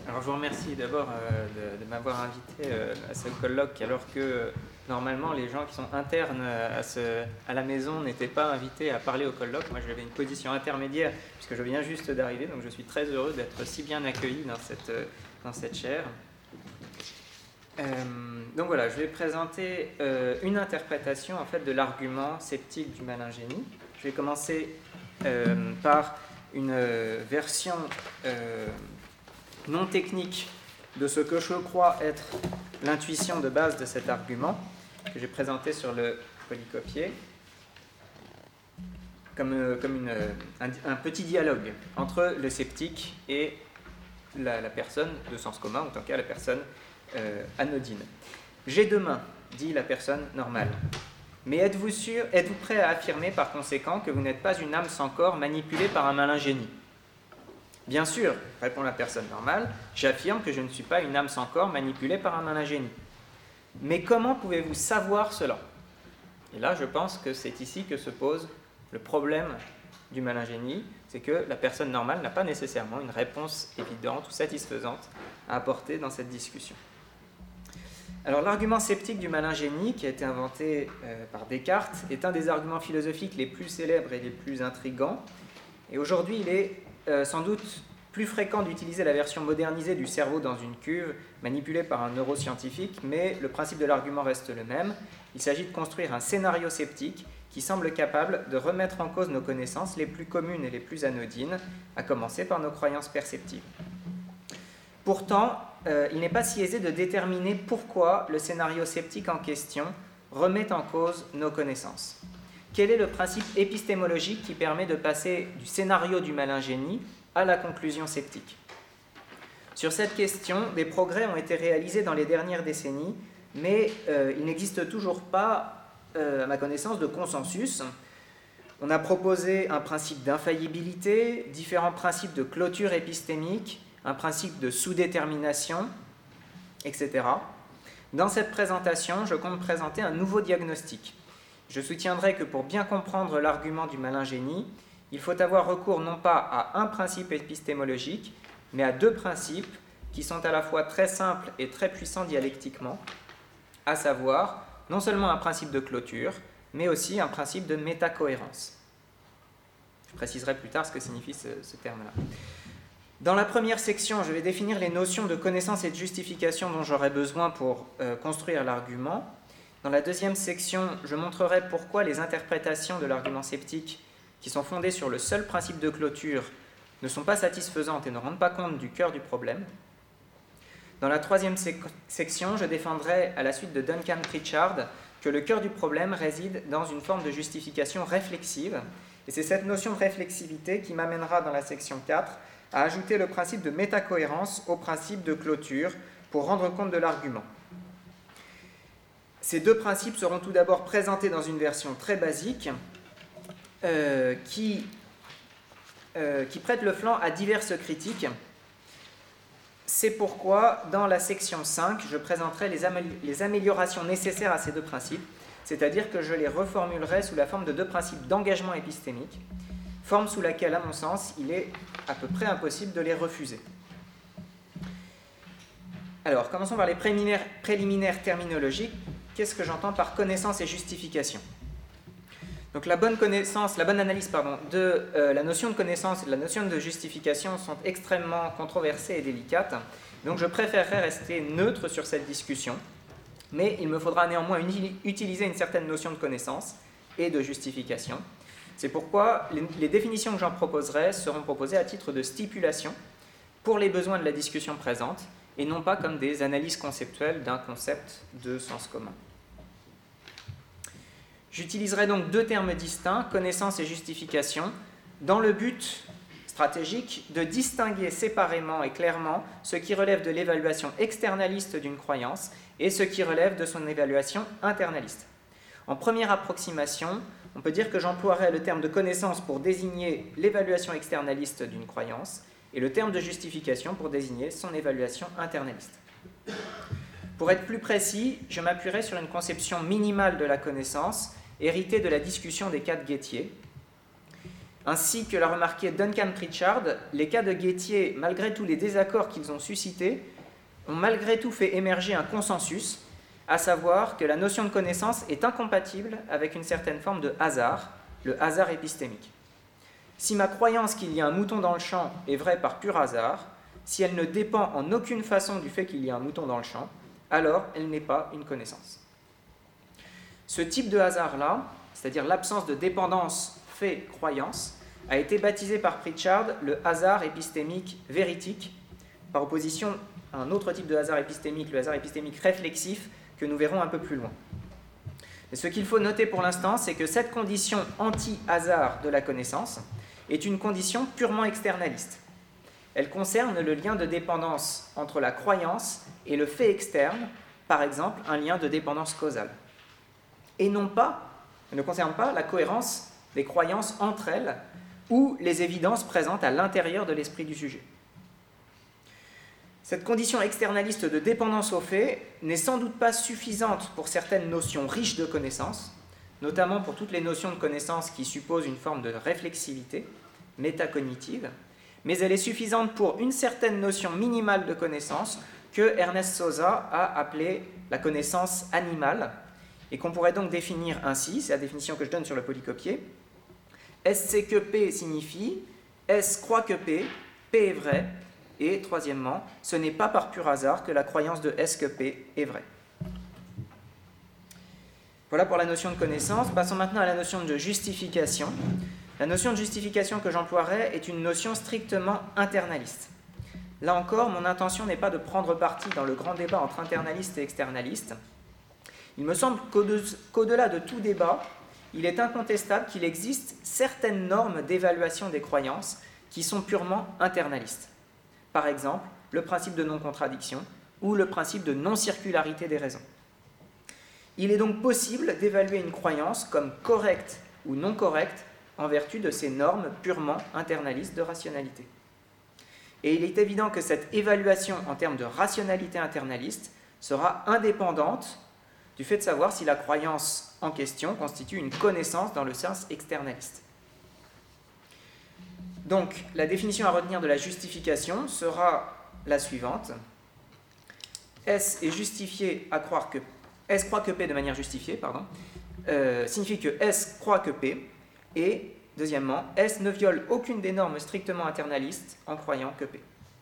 Alors je vous remercie d'abord de m'avoir invité à ce colloque, alors que normalement les gens qui sont internes à la maison n'étaient pas invités à parler au colloque. Moi j'avais une position intermédiaire puisque je viens juste d'arriver, donc je suis très heureux d'être si bien accueilli dans cette chaire. Donc voilà, je vais présenter une interprétation en fait de l'argument sceptique du malingénie. Je vais commencer par une version non technique de ce que je crois être l'intuition de base de cet argument, que j'ai présenté sur le polycopier, comme un petit dialogue entre le sceptique et la personne de sens commun, en tout cas la personne anodine. J'ai deux mains, dit la personne normale. Mais êtes-vous prêt à affirmer par conséquent que vous n'êtes pas une âme sans corps manipulée par un malin génie ? Bien sûr, répond la personne normale, j'affirme que je ne suis pas une âme sans corps manipulée par un malin génie. Mais comment pouvez-vous savoir cela ? Et là, je pense que c'est ici que se pose le problème du malin génie, c'est que la personne normale n'a pas nécessairement une réponse évidente ou satisfaisante à apporter dans cette discussion. Alors, l'argument sceptique du malin génie, qui a été inventé par Descartes, est un des arguments philosophiques les plus célèbres et les plus intrigants. Et aujourd'hui, il est sans doute plus fréquent d'utiliser la version modernisée du cerveau dans une cuve, manipulée par un neuroscientifique, mais le principe de l'argument reste le même. Il s'agit de construire un scénario sceptique qui semble capable de remettre en cause nos connaissances les plus communes et les plus anodines, à commencer par nos croyances perceptives. Pourtant, il n'est pas si aisé de déterminer pourquoi le scénario sceptique en question remet en cause nos connaissances. Quel est le principe épistémologique qui permet de passer du scénario du malin génie à la conclusion sceptique ? Sur cette question, des progrès ont été réalisés dans les dernières décennies, mais il n'existe toujours pas, à ma connaissance, de consensus. On a proposé un principe d'infaillibilité, différents principes de clôture épistémique, un principe de sous-détermination, etc. Dans cette présentation, je compte présenter un nouveau diagnostic. Je soutiendrai que pour bien comprendre l'argument du malin génie, il faut avoir recours non pas à un principe épistémologique, mais à deux principes qui sont à la fois très simples et très puissants dialectiquement, à savoir non seulement un principe de clôture, mais aussi un principe de métacohérence. Je préciserai plus tard ce que signifie ce terme-là. Dans la première section, je vais définir les notions de connaissance et de justification dont j'aurai besoin pour construire l'argument. Dans la deuxième section, je montrerai pourquoi les interprétations de l'argument sceptique, qui sont fondées sur le seul principe de clôture, ne sont pas satisfaisantes et ne rendent pas compte du cœur du problème. Dans la troisième section, je défendrai, à la suite de Duncan Pritchard, que le cœur du problème réside dans une forme de justification réflexive. Et c'est cette notion de réflexivité qui m'amènera dans la section 4 à ajouter le principe de métacohérence au principe de clôture pour rendre compte de l'argument. Ces deux principes seront tout d'abord présentés dans une version très basique qui prête le flanc à diverses critiques. C'est pourquoi, dans la section 5, je présenterai les améliorations nécessaires à ces deux principes, c'est-à-dire que je les reformulerai sous la forme de deux principes d'engagement épistémique, forme sous laquelle, à mon sens, il est à peu près impossible de les refuser. Alors, commençons par les préliminaires terminologiques. Qu'est-ce que j'entends par connaissance et justification ? Donc la bonne analyse de la notion de connaissance et de la notion de justification sont extrêmement controversées et délicates. Donc je préférerais rester neutre sur cette discussion, mais il me faudra néanmoins utiliser une certaine notion de connaissance et de justification. C'est pourquoi les définitions que j'en proposerai seront proposées à titre de stipulation pour les besoins de la discussion présente, et non pas comme des analyses conceptuelles d'un concept de sens commun. J'utiliserai donc deux termes distincts, connaissance et justification, dans le but stratégique de distinguer séparément et clairement ce qui relève de l'évaluation externaliste d'une croyance et ce qui relève de son évaluation internaliste. En première approximation, on peut dire que j'emploierai le terme de connaissance pour désigner l'évaluation externaliste d'une croyance et le terme de justification pour désigner son évaluation internaliste. Pour être plus précis, je m'appuierai sur une conception minimale de la connaissance, héritée de la discussion des quatre Gettier. Ainsi que l'a remarqué Duncan Pritchard, les cas de Gettier, malgré tous les désaccords qu'ils ont suscités, ont malgré tout fait émerger un consensus, à savoir que la notion de connaissance est incompatible avec une certaine forme de hasard, le hasard épistémique. Si ma croyance qu'il y a un mouton dans le champ est vraie par pur hasard, si elle ne dépend en aucune façon du fait qu'il y a un mouton dans le champ, alors elle n'est pas une connaissance. Ce type de hasard-là, c'est-à-dire l'absence de dépendance fait-croyance, a été baptisé par Pritchard le hasard épistémique véritique, par opposition à un autre type de hasard épistémique, le hasard épistémique réflexif, que nous verrons un peu plus loin. Mais ce qu'il faut noter pour l'instant, c'est que cette condition anti-hasard de la connaissance est une condition purement externaliste. Elle concerne le lien de dépendance entre la croyance et le fait externe, par exemple un lien de dépendance causale. Et elle ne concerne pas la cohérence des croyances entre elles ou les évidences présentes à l'intérieur de l'esprit du sujet. Cette condition externaliste de dépendance au fait n'est sans doute pas suffisante pour certaines notions riches de connaissances, notamment pour toutes les notions de connaissance qui supposent une forme de réflexivité métacognitive, mais elle est suffisante pour une certaine notion minimale de connaissance que Ernest Sosa a appelée la connaissance animale, et qu'on pourrait donc définir ainsi, c'est la définition que je donne sur le polycopier. S sait que P signifie S croit que P est vrai, et troisièmement, ce n'est pas par pur hasard que la croyance de S que P est vraie. Voilà pour la notion de connaissance. Passons maintenant à la notion de justification. La notion de justification que j'emploierai est une notion strictement internaliste. Là encore, mon intention n'est pas de prendre parti dans le grand débat entre internalistes et externalistes. Il me semble qu'au-delà de tout débat, il est incontestable qu'il existe certaines normes d'évaluation des croyances qui sont purement internalistes. Par exemple, le principe de non-contradiction ou le principe de non-circularité des raisons. Il est donc possible d'évaluer une croyance comme correcte ou non correcte en vertu de ces normes purement internalistes de rationalité. Et il est évident que cette évaluation en termes de rationalité internaliste sera indépendante du fait de savoir si la croyance en question constitue une connaissance dans le sens externaliste. Donc, la définition à retenir de la justification sera la suivante. S est justifié à croire que... S croit que P de manière justifiée, signifie que S croit que P, et, deuxièmement, S ne viole aucune des normes strictement internalistes en croyant que P.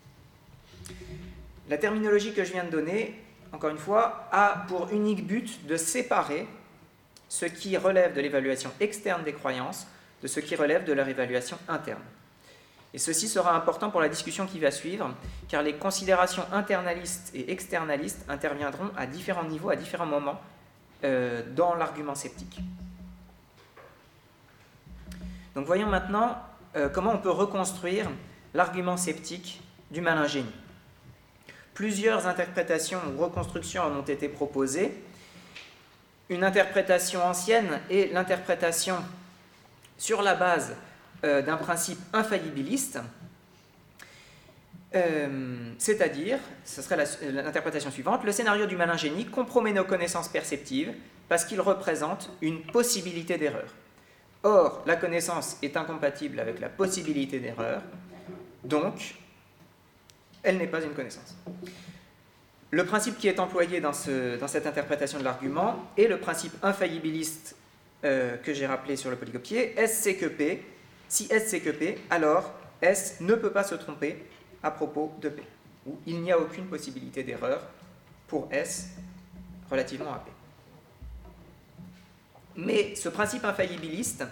La terminologie que je viens de donner, encore une fois, a pour unique but de séparer ce qui relève de l'évaluation externe des croyances de ce qui relève de leur évaluation interne. Et ceci sera important pour la discussion qui va suivre, car les considérations internalistes et externalistes interviendront à différents niveaux, à différents moments dans l'argument sceptique. Donc voyons maintenant comment on peut reconstruire l'argument sceptique du malin génie. Plusieurs interprétations ou reconstructions en ont été proposées. Une interprétation ancienne est l'interprétation sur la base d'un principe infaillibiliste, c'est-à-dire, ce serait l'interprétation suivante, le scénario du malin génie compromet nos connaissances perceptives parce qu'il représente une possibilité d'erreur. Or, la connaissance est incompatible avec la possibilité d'erreur, donc elle n'est pas une connaissance. Le principe qui est employé dans cette interprétation de l'argument est le principe infaillibiliste que j'ai rappelé sur le polycopier, S c'est que P. Si S c'est que P, alors S ne peut pas se tromper à propos de P. Ou il n'y a aucune possibilité d'erreur pour S relativement à P. Mais ce principe infaillibiliste,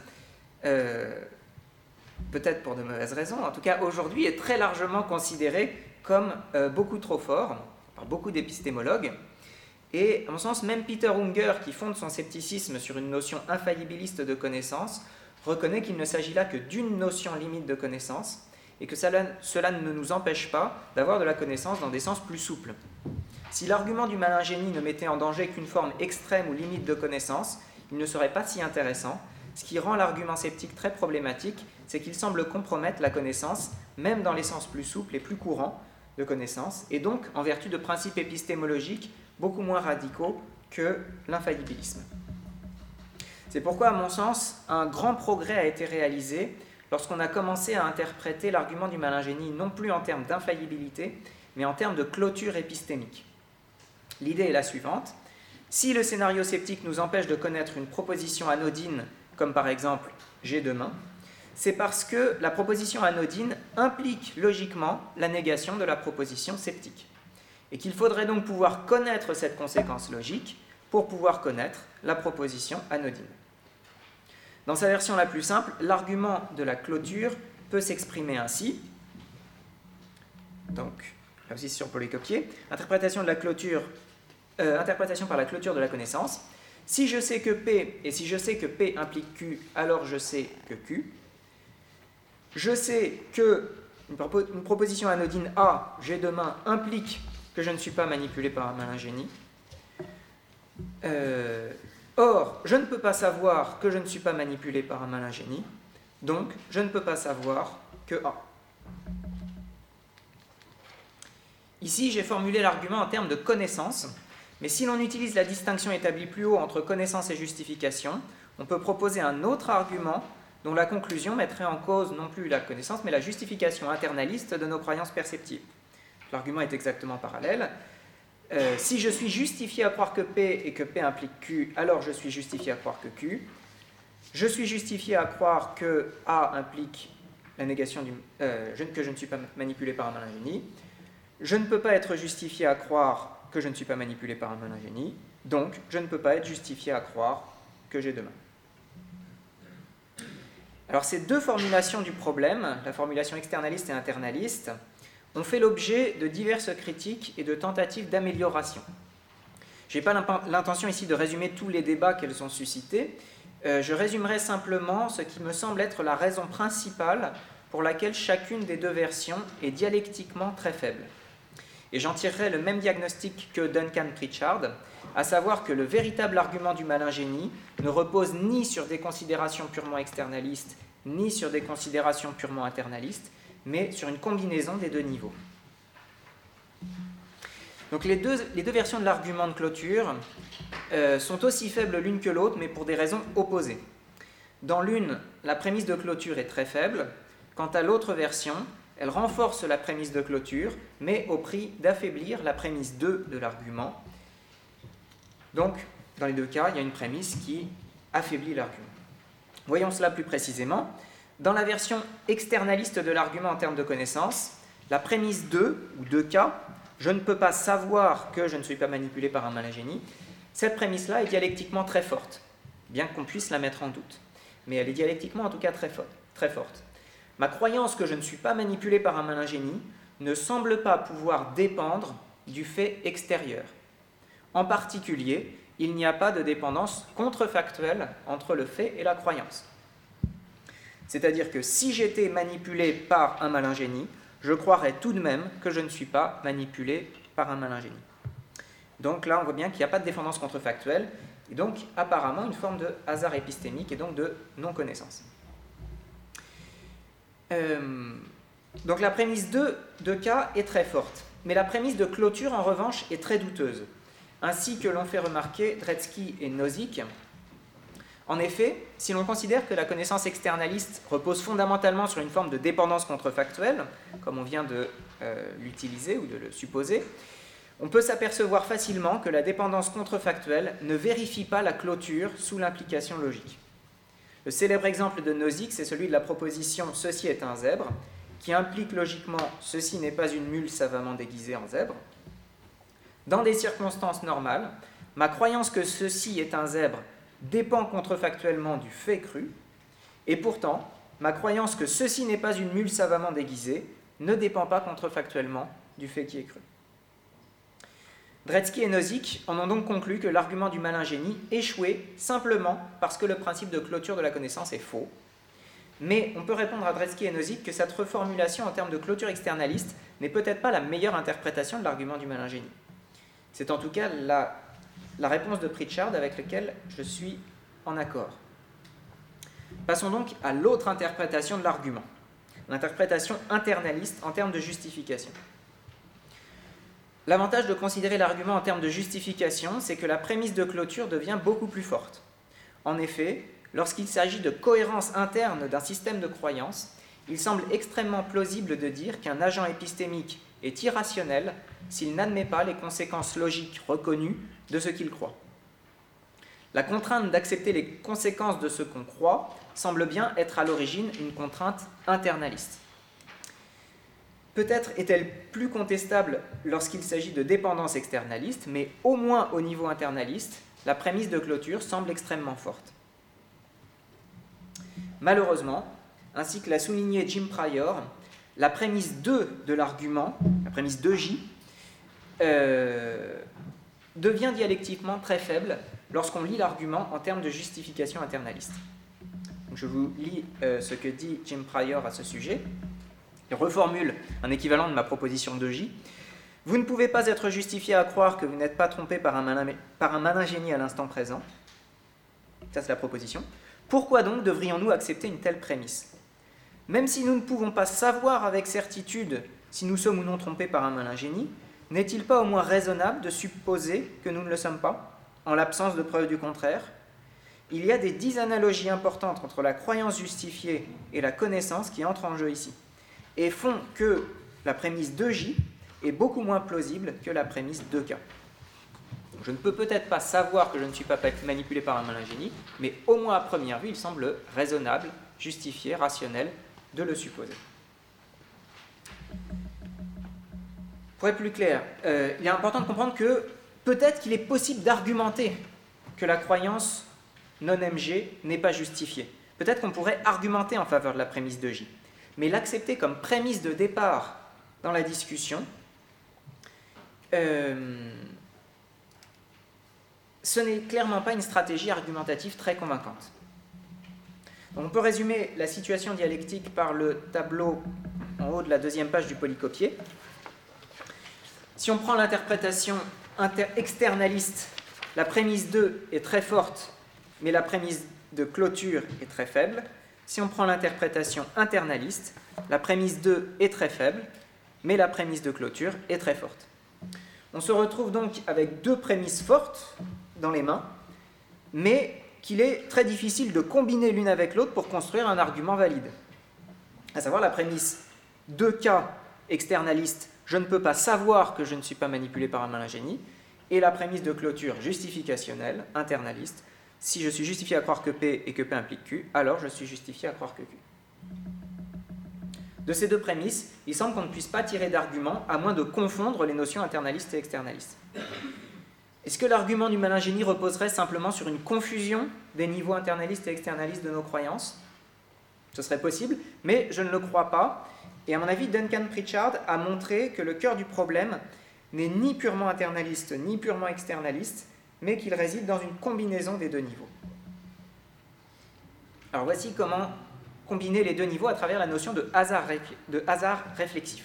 peut-être pour de mauvaises raisons, en tout cas aujourd'hui, est très largement considéré comme beaucoup trop fort par beaucoup d'épistémologues. Et à mon sens, même Peter Unger, qui fonde son scepticisme sur une notion infaillibiliste de connaissance, reconnaît qu'il ne s'agit là que d'une notion limite de connaissance et que cela ne nous empêche pas d'avoir de la connaissance dans des sens plus souples. Si l'argument du malin génie ne mettait en danger qu'une forme extrême ou limite de connaissance, il ne serait pas si intéressant. Ce qui rend l'argument sceptique très problématique, c'est qu'il semble compromettre la connaissance, même dans les sens plus souples et plus courants de connaissance, et donc en vertu de principes épistémologiques beaucoup moins radicaux que l'infaillibilisme. C'est pourquoi, à mon sens, un grand progrès a été réalisé lorsqu'on a commencé à interpréter l'argument du malingénie non plus en termes d'infaillibilité, mais en termes de clôture épistémique. L'idée est la suivante. Si le scénario sceptique nous empêche de connaître une proposition anodine, comme par exemple « j'ai deux mains », c'est parce que la proposition anodine implique logiquement la négation de la proposition sceptique. Et qu'il faudrait donc pouvoir connaître cette conséquence logique pour pouvoir connaître la proposition anodine. Dans sa version la plus simple, l'argument de la clôture peut s'exprimer ainsi. Donc, là aussi sur polycopier, interprétation par la clôture de la connaissance. Si je sais que P, et si je sais que P implique Q, alors je sais que Q. Je sais que une proposition anodine A, j'ai deux mains, implique que je ne suis pas manipulé par un malin génie. Or, je ne peux pas savoir que je ne suis pas manipulé par un malin génie, donc je ne peux pas savoir que A. Ici, j'ai formulé l'argument en termes de connaissance, mais si l'on utilise la distinction établie plus haut entre connaissance et justification, on peut proposer un autre argument dont la conclusion mettrait en cause non plus la connaissance, mais la justification internaliste de nos croyances perceptives. L'argument est exactement parallèle. Si je suis justifié à croire que P et que P implique Q, alors je suis justifié à croire que Q. Je suis justifié à croire que A implique la négation que je ne suis pas manipulé par un malin génie. Je ne peux pas être justifié à croire que je ne suis pas manipulé par un malin génie, donc je ne peux pas être justifié à croire que j'ai deux mains. Alors ces deux formulations du problème, la formulation externaliste et internaliste, ont fait l'objet de diverses critiques et de tentatives d'amélioration. Je n'ai pas l'intention ici de résumer tous les débats qu'elles ont suscités, je résumerai simplement ce qui me semble être la raison principale pour laquelle chacune des deux versions est dialectiquement très faible. Et j'en tirerai le même diagnostic que Duncan Pritchard, à savoir que le véritable argument du malin génie ne repose ni sur des considérations purement externalistes, ni sur des considérations purement internalistes, mais sur une combinaison des deux niveaux. Donc les deux versions de l'argument de clôture sont aussi faibles l'une que l'autre, mais pour des raisons opposées. Dans l'une, la prémisse de clôture est très faible. Quant à l'autre version, elle renforce la prémisse de clôture, mais au prix d'affaiblir la prémisse 2 de l'argument. Donc, dans les deux cas, il y a une prémisse qui affaiblit l'argument. Voyons cela plus précisément. Dans la version externaliste de l'argument en termes de connaissance, la prémisse 2, ou 2K, je ne peux pas savoir que je ne suis pas manipulé par un malin génie, cette prémisse-là est dialectiquement très forte, bien qu'on puisse la mettre en doute. Mais elle est dialectiquement en tout cas très forte. Ma croyance que je ne suis pas manipulé par un malin génie ne semble pas pouvoir dépendre du fait extérieur. En particulier, il n'y a pas de dépendance contrefactuelle entre le fait et la croyance. C'est-à-dire que si j'étais manipulé par un malin génie, je croirais tout de même que je ne suis pas manipulé par un malin génie. Donc là, on voit bien qu'il n'y a pas de dépendance contrefactuelle, et donc apparemment une forme de hasard épistémique et donc de non-connaissance. Donc la prémisse 2 de K est très forte, mais la prémisse de clôture en revanche est très douteuse, ainsi que l'ont fait remarquer Dretske et Nozick. En effet, si l'on considère que la connaissance externaliste repose fondamentalement sur une forme de dépendance contrefactuelle, comme on vient de l'utiliser ou de le supposer, on peut s'apercevoir facilement que la dépendance contrefactuelle ne vérifie pas la clôture sous l'implication logique. Le célèbre exemple de Nozick, c'est celui de la proposition « ceci est un zèbre », qui implique logiquement « ceci n'est pas une mule savamment déguisée en zèbre ». Dans des circonstances normales, ma croyance que ceci est un zèbre dépend contrefactuellement du fait cru, et pourtant, ma croyance que ceci n'est pas une mule savamment déguisée ne dépend pas contrefactuellement du fait qui est cru. Dretske et Nozick en ont donc conclu que l'argument du malin génie échouait simplement parce que le principe de clôture de la connaissance est faux. Mais on peut répondre à Dretske et Nozick que cette reformulation en termes de clôture externaliste n'est peut-être pas la meilleure interprétation de l'argument du malin génie. C'est en tout cas la réponse de Pritchard avec laquelle je suis en accord. Passons donc à l'autre interprétation de l'argument, l'interprétation internaliste en termes de justification. L'avantage de considérer l'argument en termes de justification, c'est que la prémisse de clôture devient beaucoup plus forte. En effet, lorsqu'il s'agit de cohérence interne d'un système de croyances, il semble extrêmement plausible de dire qu'un agent épistémique est irrationnel s'il n'admet pas les conséquences logiques reconnues de ce qu'il croit. La contrainte d'accepter les conséquences de ce qu'on croit semble bien être à l'origine une contrainte internaliste. Peut-être est-elle plus contestable lorsqu'il s'agit de dépendance externaliste, mais au moins au niveau internaliste, la prémisse de clôture semble extrêmement forte. Malheureusement, ainsi que l'a souligné Jim Pryor, la prémisse 2 de l'argument, la prémisse 2J, devient dialectiquement très faible lorsqu'on lit l'argument en termes de justification internaliste. Donc je vous lis ce que dit Jim Pryor à ce sujet. Il reformule un équivalent de ma proposition 2J. Vous ne pouvez pas être justifié à croire que vous n'êtes pas trompé par un malin génie à l'instant présent. Ça, c'est la proposition. Pourquoi donc devrions-nous accepter une telle prémisse ? Même si nous ne pouvons pas savoir avec certitude si nous sommes ou non trompés par un malin génie, n'est-il pas au moins raisonnable de supposer que nous ne le sommes pas, en l'absence de preuves du contraire ? Il y a des disanalogies importantes entre la croyance justifiée et la connaissance qui entrent en jeu ici, et font que la prémisse 2J est beaucoup moins plausible que la prémisse 2K. Donc, je ne peux peut-être pas savoir que je ne suis pas manipulé par un malin génie, mais au moins à première vue, il semble raisonnable, justifié, rationnel de le supposer. Pour être plus clair, il est important de comprendre que peut-être qu'il est possible d'argumenter que la croyance non-MG n'est pas justifiée. Peut-être qu'on pourrait argumenter en faveur de la prémisse 2J. Mais l'accepter comme prémisse de départ dans la discussion, ce n'est clairement pas une stratégie argumentative très convaincante. Donc on peut résumer la situation dialectique par le tableau en haut de la deuxième page du polycopier. Si on prend l'interprétation externaliste, la prémisse 2 est très forte, mais la prémisse de clôture est très faible. Si on prend l'interprétation internaliste, la prémisse 2 est très faible, mais la prémisse de clôture est très forte. On se retrouve donc avec deux prémisses fortes dans les mains, mais qu'il est très difficile de combiner l'une avec l'autre pour construire un argument valide. À savoir la prémisse 2K externaliste, je ne peux pas savoir que je ne suis pas manipulé par un malin génie, et la prémisse de clôture justificationnelle, internaliste, si je suis justifié à croire que P et que P implique Q, alors je suis justifié à croire que Q. De ces deux prémisses, il semble qu'on ne puisse pas tirer d'argument à moins de confondre les notions internalistes et externalistes. Est-ce que l'argument du malin génie reposerait simplement sur une confusion des niveaux internalistes et externalistes de nos croyances ? Ce serait possible, mais je ne le crois pas. Et à mon avis, Duncan Pritchard a montré que le cœur du problème n'est ni purement internaliste, ni purement externaliste, mais qu'il réside dans une combinaison des deux niveaux. Alors voici comment combiner les deux niveaux à travers la notion de hasard réflexif.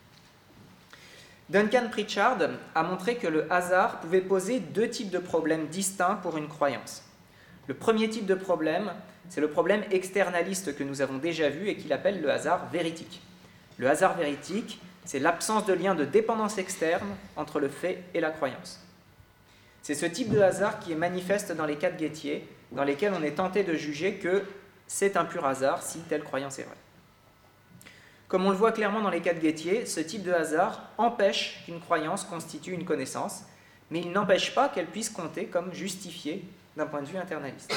Duncan Pritchard a montré que le hasard pouvait poser deux types de problèmes distincts pour une croyance. Le premier type de problème, c'est le problème externaliste que nous avons déjà vu et qu'il appelle le hasard véritique. Le hasard véritique, c'est l'absence de lien de dépendance externe entre le fait et la croyance. C'est ce type de hasard qui est manifeste dans les cas de Gettier, dans lesquels on est tenté de juger que c'est un pur hasard si telle croyance est vraie. Comme on le voit clairement dans les cas de Gettier, ce type de hasard empêche qu'une croyance constitue une connaissance, mais il n'empêche pas qu'elle puisse compter comme justifiée d'un point de vue internaliste.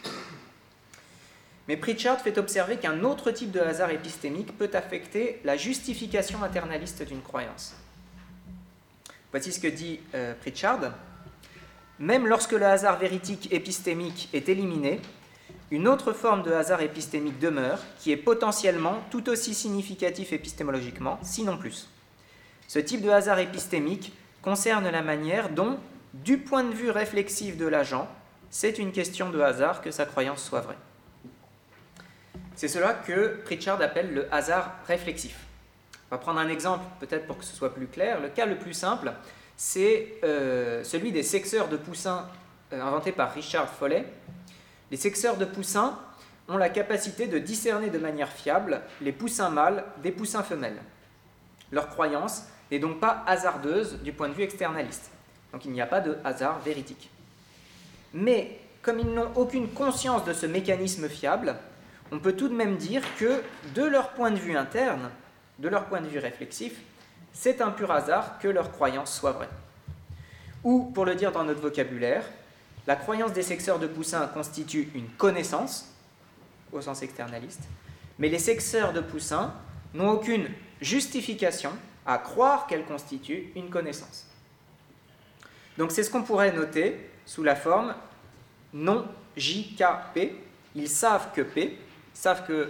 Mais Pritchard fait observer qu'un autre type de hasard épistémique peut affecter la justification internaliste d'une croyance. Voici ce que dit Pritchard. Même lorsque le hasard véritique épistémique est éliminé, une autre forme de hasard épistémique demeure, qui est potentiellement tout aussi significatif épistémologiquement, sinon plus. Ce type de hasard épistémique concerne la manière dont, du point de vue réflexif de l'agent, c'est une question de hasard que sa croyance soit vraie. C'est cela que Pritchard appelle le hasard réflexif. On va prendre un exemple, peut-être pour que ce soit plus clair. Le cas le plus simple, c'est celui des sexeurs de poussins inventés par Richard Foley. Les sexeurs de poussins ont la capacité de discerner de manière fiable les poussins mâles des poussins femelles. Leur croyance n'est donc pas hasardeuse du point de vue externaliste. Donc il n'y a pas de hasard véritique. Mais comme ils n'ont aucune conscience de ce mécanisme fiable, on peut tout de même dire que, de leur point de vue interne, de leur point de vue réflexif, c'est un pur hasard que leur croyance soit vraie. Ou, pour le dire dans notre vocabulaire, la croyance des sexeurs de poussins constitue une connaissance, au sens externaliste, mais les sexeurs de poussins n'ont aucune justification à croire qu'elle constitue une connaissance. Donc c'est ce qu'on pourrait noter sous la forme non JKP. Ils savent que P, savent que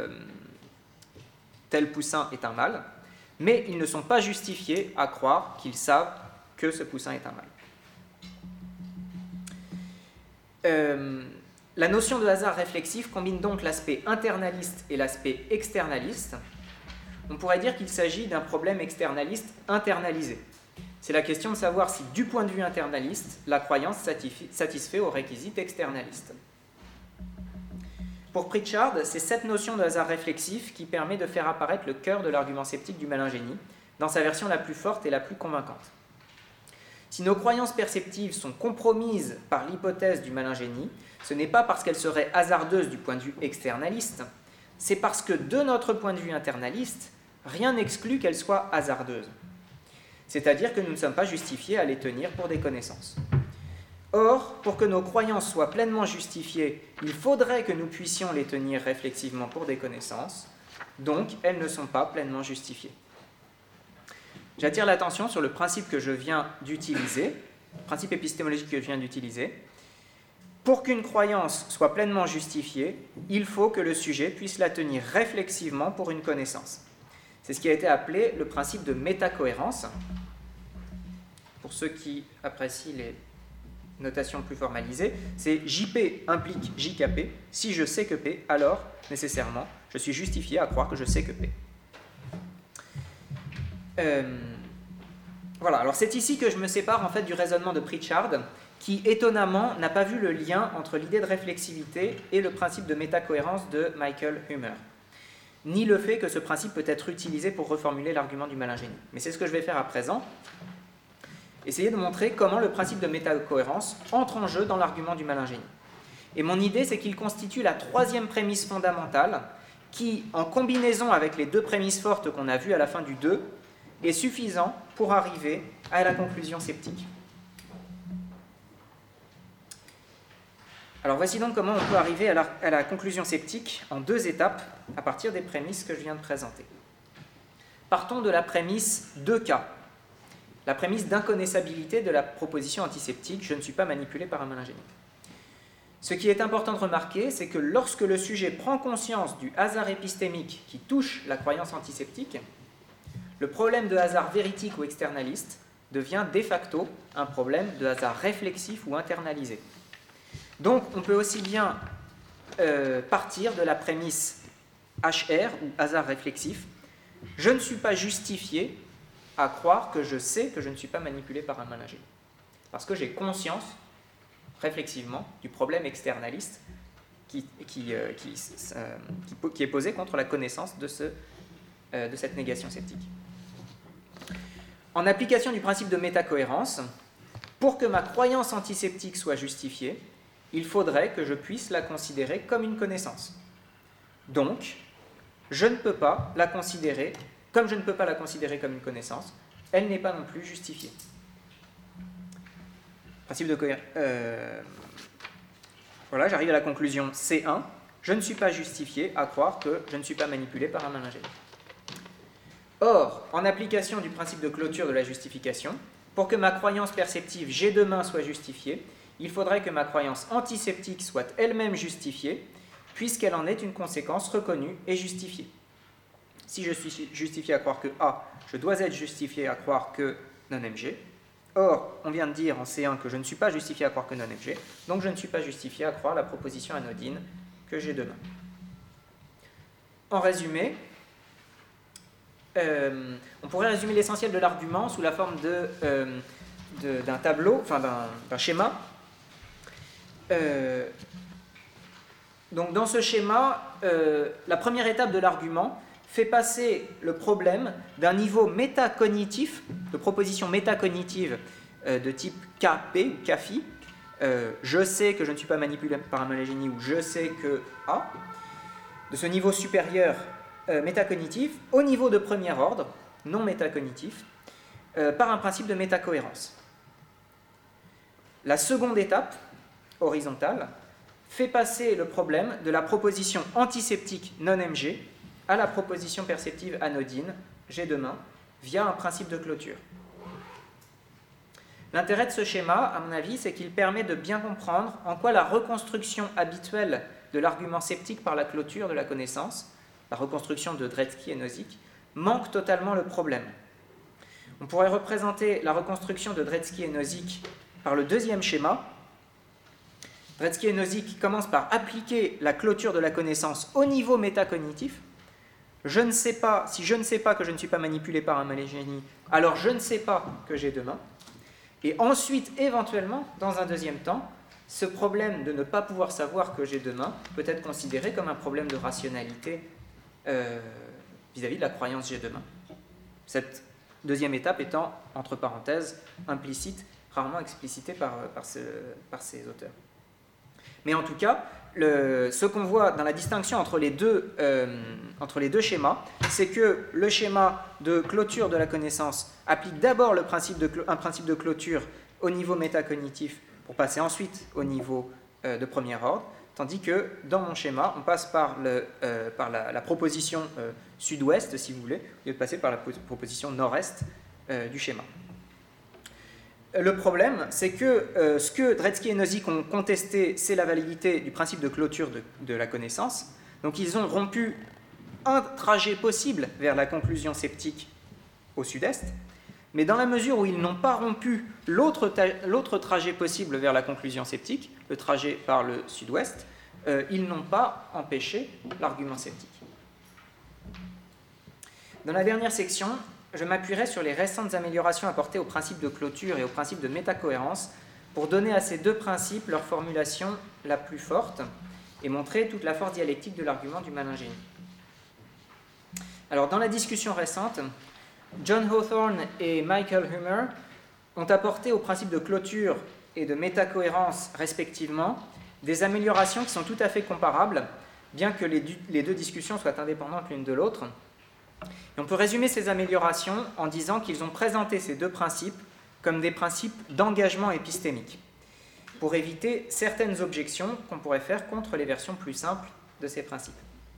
tel poussin est un mâle, mais ils ne sont pas justifiés à croire qu'ils savent que ce poussin est un mâle. La notion de hasard réflexif combine donc l'aspect internaliste et l'aspect externaliste. On pourrait dire qu'il s'agit d'un problème externaliste internalisé. C'est la question de savoir si, du point de vue internaliste, la croyance satisfait aux réquisites externalistes. Pour Pritchard, c'est cette notion de hasard réflexif qui permet de faire apparaître le cœur de l'argument sceptique du malingénie, dans sa version la plus forte et la plus convaincante. Si nos croyances perceptives sont compromises par l'hypothèse du malingénie, ce n'est pas parce qu'elles seraient hasardeuses du point de vue externaliste, c'est parce que de notre point de vue internaliste, rien n'exclut qu'elles soient hasardeuses. C'est-à-dire que nous ne sommes pas justifiés à les tenir pour des connaissances. Or, pour que nos croyances soient pleinement justifiées, il faudrait que nous puissions les tenir réflexivement pour des connaissances, donc elles ne sont pas pleinement justifiées. J'attire l'attention sur le principe que je viens d'utiliser, principe épistémologique que je viens d'utiliser. Pour qu'une croyance soit pleinement justifiée, il faut que le sujet puisse la tenir réflexivement pour une connaissance. C'est ce qui a été appelé le principe de métacohérence. Pour ceux qui apprécient les notations plus formalisées, c'est JP implique JKP. Si je sais que P, alors, nécessairement, je suis justifié à croire que je sais que P. Voilà, alors c'est ici que je me sépare en fait du raisonnement de Pritchard, qui étonnamment n'a pas vu le lien entre l'idée de réflexivité et le principe de métacohérence de Michael Huemer, ni le fait que ce principe peut être utilisé pour reformuler l'argument du malingénie. Mais c'est ce que je vais faire à présent, essayer de montrer comment le principe de métacohérence entre en jeu dans l'argument du malingénie. Et mon idée, c'est qu'il constitue la troisième prémisse fondamentale qui, en combinaison avec les deux prémisses fortes qu'on a vues à la fin du 2, est suffisant pour arriver à la conclusion sceptique. Alors voici donc comment on peut arriver à la conclusion sceptique en deux étapes à partir des prémisses que je viens de présenter. Partons de la prémisse 2K, la prémisse d'inconnaissabilité de la proposition antisceptique « je ne suis pas manipulé par un malingénie ». Ce qui est important de remarquer, c'est que lorsque le sujet prend conscience du hasard épistémique qui touche la croyance antisceptique, le problème de hasard véritique ou externaliste devient de facto un problème de hasard réflexif ou internalisé. Donc, on peut aussi bien partir de la prémisse HR, ou hasard réflexif. Je ne suis pas justifié à croire que je sais que je ne suis pas manipulé par un malingénie. Parce que j'ai conscience, réflexivement, du problème externaliste qui est posé contre la connaissance de cette négation sceptique. En application du principe de métacohérence, pour que ma croyance antisceptique soit justifiée, il faudrait que je puisse la considérer comme une connaissance. Donc, je ne peux pas la considérer, comme je ne peux pas la considérer comme une connaissance, elle n'est pas non plus justifiée. Principe de cohérence. Voilà, j'arrive à la conclusion C1. Je ne suis pas justifié à croire que je ne suis pas manipulé par un malingénie. Or, en application du principe de clôture de la justification, pour que ma croyance perceptive G de main soit justifiée, il faudrait que ma croyance antisceptique soit elle-même justifiée, puisqu'elle en est une conséquence reconnue et justifiée. Si je suis justifié à croire que A, je dois être justifié à croire que non-MG. Or, on vient de dire en C1 que je ne suis pas justifié à croire que non-MG, donc je ne suis pas justifié à croire la proposition anodine que j'ai de main. En résumé, on pourrait résumer l'essentiel de l'argument sous la forme d'un tableau, enfin d'un schéma. Donc dans ce schéma, la première étape de l'argument fait passer le problème d'un niveau métacognitif, de proposition métacognitive de type KP ou KFI, je sais que je ne suis pas manipulé par un mal à génie ou je sais que A, de ce niveau supérieur métacognitif au niveau de premier ordre, non métacognitif, par un principe de métacohérence. La seconde étape, horizontale, fait passer le problème de la proposition antiseptique non-MG à la proposition perceptive anodine, G de main, via un principe de clôture. L'intérêt de ce schéma, à mon avis, c'est qu'il permet de bien comprendre en quoi la reconstruction habituelle de l'argument sceptique par la clôture de la connaissance, la reconstruction de Dretski et Nozick, manque totalement le problème. On pourrait représenter la reconstruction de Dretski et Nozick par le deuxième schéma. Dretski et Nozick commencent par appliquer la clôture de la connaissance au niveau métacognitif. Si je ne sais pas que je ne suis pas manipulé par un mal à génie, alors je ne sais pas que j'ai deux mains. Et ensuite, éventuellement, dans un deuxième temps, ce problème de ne pas pouvoir savoir que j'ai deux mains peut être considéré comme un problème de rationalité vis-à-vis de la croyance j'ai deux mains. Cette deuxième étape étant, entre parenthèses, implicite, rarement explicitée par ces auteurs. Mais en tout cas, ce qu'on voit dans la distinction entre les deux schémas, c'est que le schéma de clôture de la connaissance applique d'abord un principe de clôture au niveau métacognitif pour passer ensuite au niveau de premier ordre, tandis que dans mon schéma, on passe par la proposition sud-ouest, si vous voulez, au lieu de passer par la proposition nord-est du schéma. Le problème, c'est que ce que Dretski et Nozick ont contesté, c'est la validité du principe de clôture de la connaissance. Donc ils ont rompu un trajet possible vers la conclusion sceptique au sud-est, mais dans la mesure où ils n'ont pas rompu l'autre trajet possible vers la conclusion sceptique, le trajet par le sud-ouest, ils n'ont pas empêché l'argument sceptique. Dans la dernière section, je m'appuierai sur les récentes améliorations apportées au principe de clôture et au principe de métacohérence pour donner à ces deux principes leur formulation la plus forte et montrer toute la force dialectique de l'argument du mal ingénieux. Alors, dans la discussion récente, John Hawthorne et Michael Huemer ont apporté au principe de clôture et de métacohérence, respectivement, des améliorations qui sont tout à fait comparables, bien que les deux discussions soient indépendantes l'une de l'autre. Et on peut résumer ces améliorations en disant qu'ils ont présenté ces deux principes comme des principes d'engagement épistémique, pour éviter certaines objections qu'on pourrait faire contre les versions plus simples de ces principes.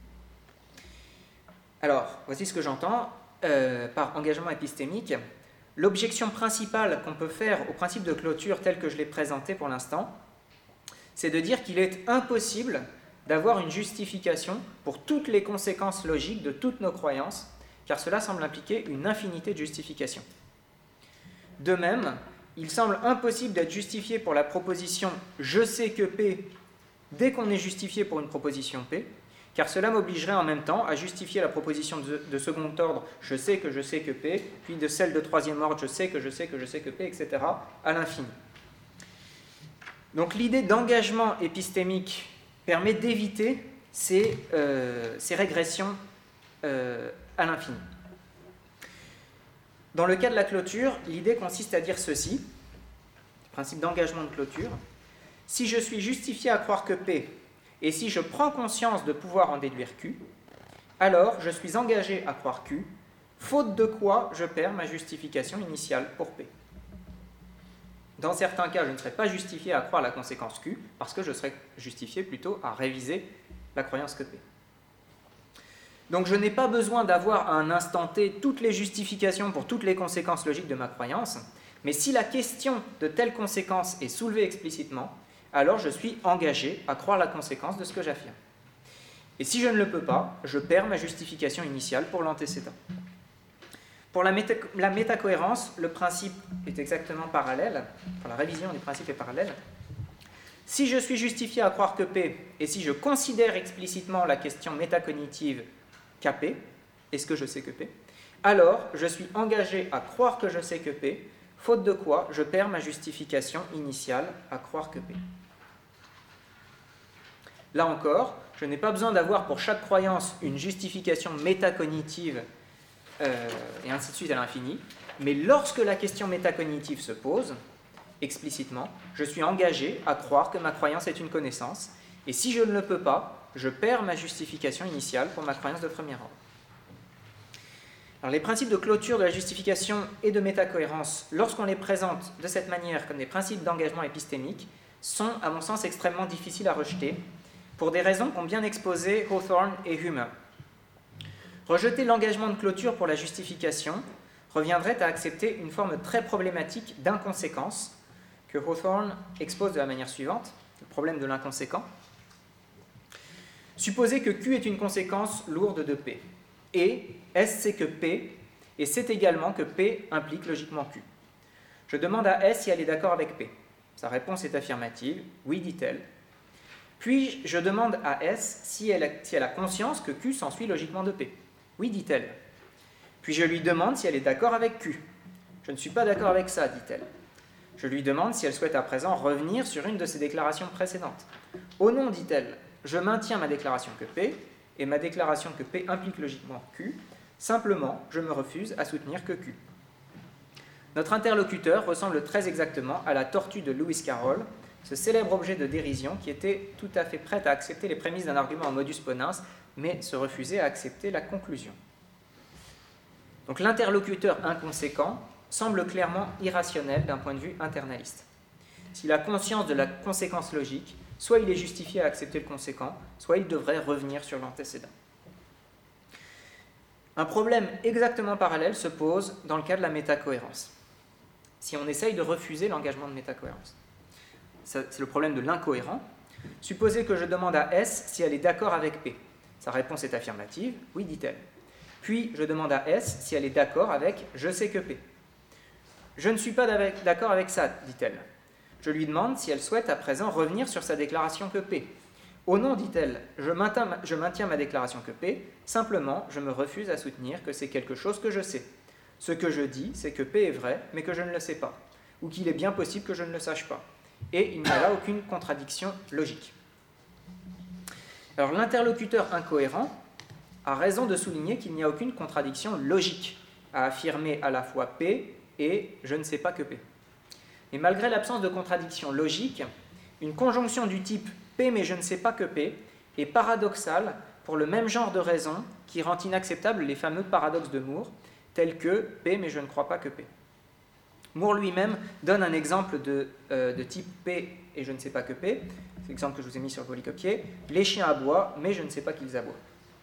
Alors, voici ce que j'entends par engagement épistémique. L'objection principale qu'on peut faire au principe de clôture tel que je l'ai présenté pour l'instant, c'est de dire qu'il est impossible d'avoir une justification pour toutes les conséquences logiques de toutes nos croyances, car cela semble impliquer une infinité de justifications. De même, il semble impossible d'être justifié pour la proposition « je sais que P » dès qu'on est justifié pour une proposition P, car cela m'obligerait en même temps à justifier la proposition de second ordre « je sais que P », puis de celle de troisième ordre « je sais que P », etc., à l'infini. Donc l'idée d'engagement épistémique permet d'éviter ces régressions à l'infini. Dans le cas de la clôture, l'idée consiste à dire ceci, principe d'engagement de clôture: si je suis justifié à croire que P, et si je prends conscience de pouvoir en déduire Q, alors je suis engagé à croire Q, faute de quoi je perds ma justification initiale pour P. Dans certains cas, je ne serai pas justifié à croire la conséquence Q, parce que je serai justifié plutôt à réviser la croyance que P. Donc je n'ai pas besoin d'avoir à un instant T toutes les justifications pour toutes les conséquences logiques de ma croyance, mais si la question de telle conséquence est soulevée explicitement, alors je suis engagé à croire la conséquence de ce que j'affirme. Et si je ne le peux pas, je perds ma justification initiale pour l'antécédent. Pour la métacohérence, le principe est exactement parallèle, enfin, la révision du principe est parallèle. Si je suis justifié à croire que P, et si je considère explicitement la question métacognitive KP, est-ce que je sais que P, alors je suis engagé à croire que je sais que P, faute de quoi je perds ma justification initiale à croire que P. Là encore, je n'ai pas besoin d'avoir pour chaque croyance une justification métacognitive et ainsi de suite à l'infini, mais lorsque la question métacognitive se pose, explicitement, je suis engagé à croire que ma croyance est une connaissance, et si je ne le peux pas, je perds ma justification initiale pour ma croyance de premier ordre. Alors, les principes de clôture de la justification et de métacohérence, lorsqu'on les présente de cette manière comme des principes d'engagement épistémique, sont, à mon sens, extrêmement difficiles à rejeter, pour des raisons qu'ont bien exposées Hawthorne et Hume. Rejeter l'engagement de clôture pour la justification reviendrait à accepter une forme très problématique d'inconséquence que Hawthorne expose de la manière suivante, le problème de l'inconséquent. Supposer que Q est une conséquence lourde de P, et S c'est que P, et c'est également que P implique logiquement Q. Je demande à S si elle est d'accord avec P. Sa réponse est affirmative, oui, dit-elle. Puis je demande à S si elle a conscience que Q s'ensuit logiquement de P. Oui, dit-elle. Puis je lui demande si elle est d'accord avec Q. Je ne suis pas d'accord avec ça, dit-elle. Je lui demande si elle souhaite à présent revenir sur une de ses déclarations précédentes. Oh non, dit-elle, je maintiens ma déclaration que P, et ma déclaration que P implique logiquement Q, simplement, je me refuse à soutenir que Q. Notre interlocuteur ressemble très exactement à la tortue de Lewis Carroll, ce célèbre objet de dérision qui était tout à fait prêt à accepter les prémices d'un argument en modus ponens, mais se refusait à accepter la conclusion. Donc l'interlocuteur inconséquent semble clairement irrationnel d'un point de vue internaliste. S'il a conscience de la conséquence logique, soit il est justifié à accepter le conséquent, soit il devrait revenir sur l'antécédent. Un problème exactement parallèle se pose dans le cas de la métacohérence. Si on essaye de refuser l'engagement de métacohérence. C'est le problème de l'incohérent. Supposez que je demande à S si elle est d'accord avec P. Sa réponse est affirmative, oui, dit-elle. Puis je demande à S si elle est d'accord avec je sais que P. Je ne suis pas d'accord avec ça, dit-elle. Je lui demande si elle souhaite à présent revenir sur sa déclaration que P. Oh non, dit-elle, je maintiens ma déclaration que P, simplement je me refuse à soutenir que c'est quelque chose que je sais. Ce que je dis, c'est que P est vrai, mais que je ne le sais pas, ou qu'il est bien possible que je ne le sache pas. Et il n'y a là aucune contradiction logique. Alors l'interlocuteur incohérent a raison de souligner qu'il n'y a aucune contradiction logique à affirmer à la fois P et je ne sais pas que P. Mais malgré l'absence de contradiction logique, une conjonction du type P mais je ne sais pas que P est paradoxale pour le même genre de raison qui rend inacceptables les fameux paradoxes de Moore, tels que P mais je ne crois pas que P. Moore lui-même donne un exemple de type P et je ne sais pas que P, c'est l'exemple que je vous ai mis sur le polycopier, les chiens aboient mais je ne sais pas qu'ils aboient.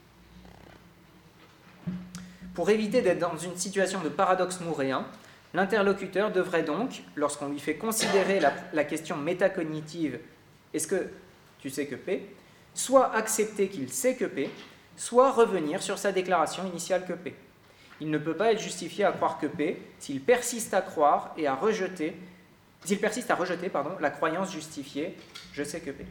Pour éviter d'être dans une situation de paradoxe mooréen, l'interlocuteur devrait donc, lorsqu'on lui fait considérer la question métacognitive « est-ce que tu sais que P ?», soit accepter qu'il sait que P, soit revenir sur sa déclaration initiale que P. Il ne peut pas être justifié à croire que P s'il persiste à croire et à rejeter, la croyance justifiée « je sais que P ».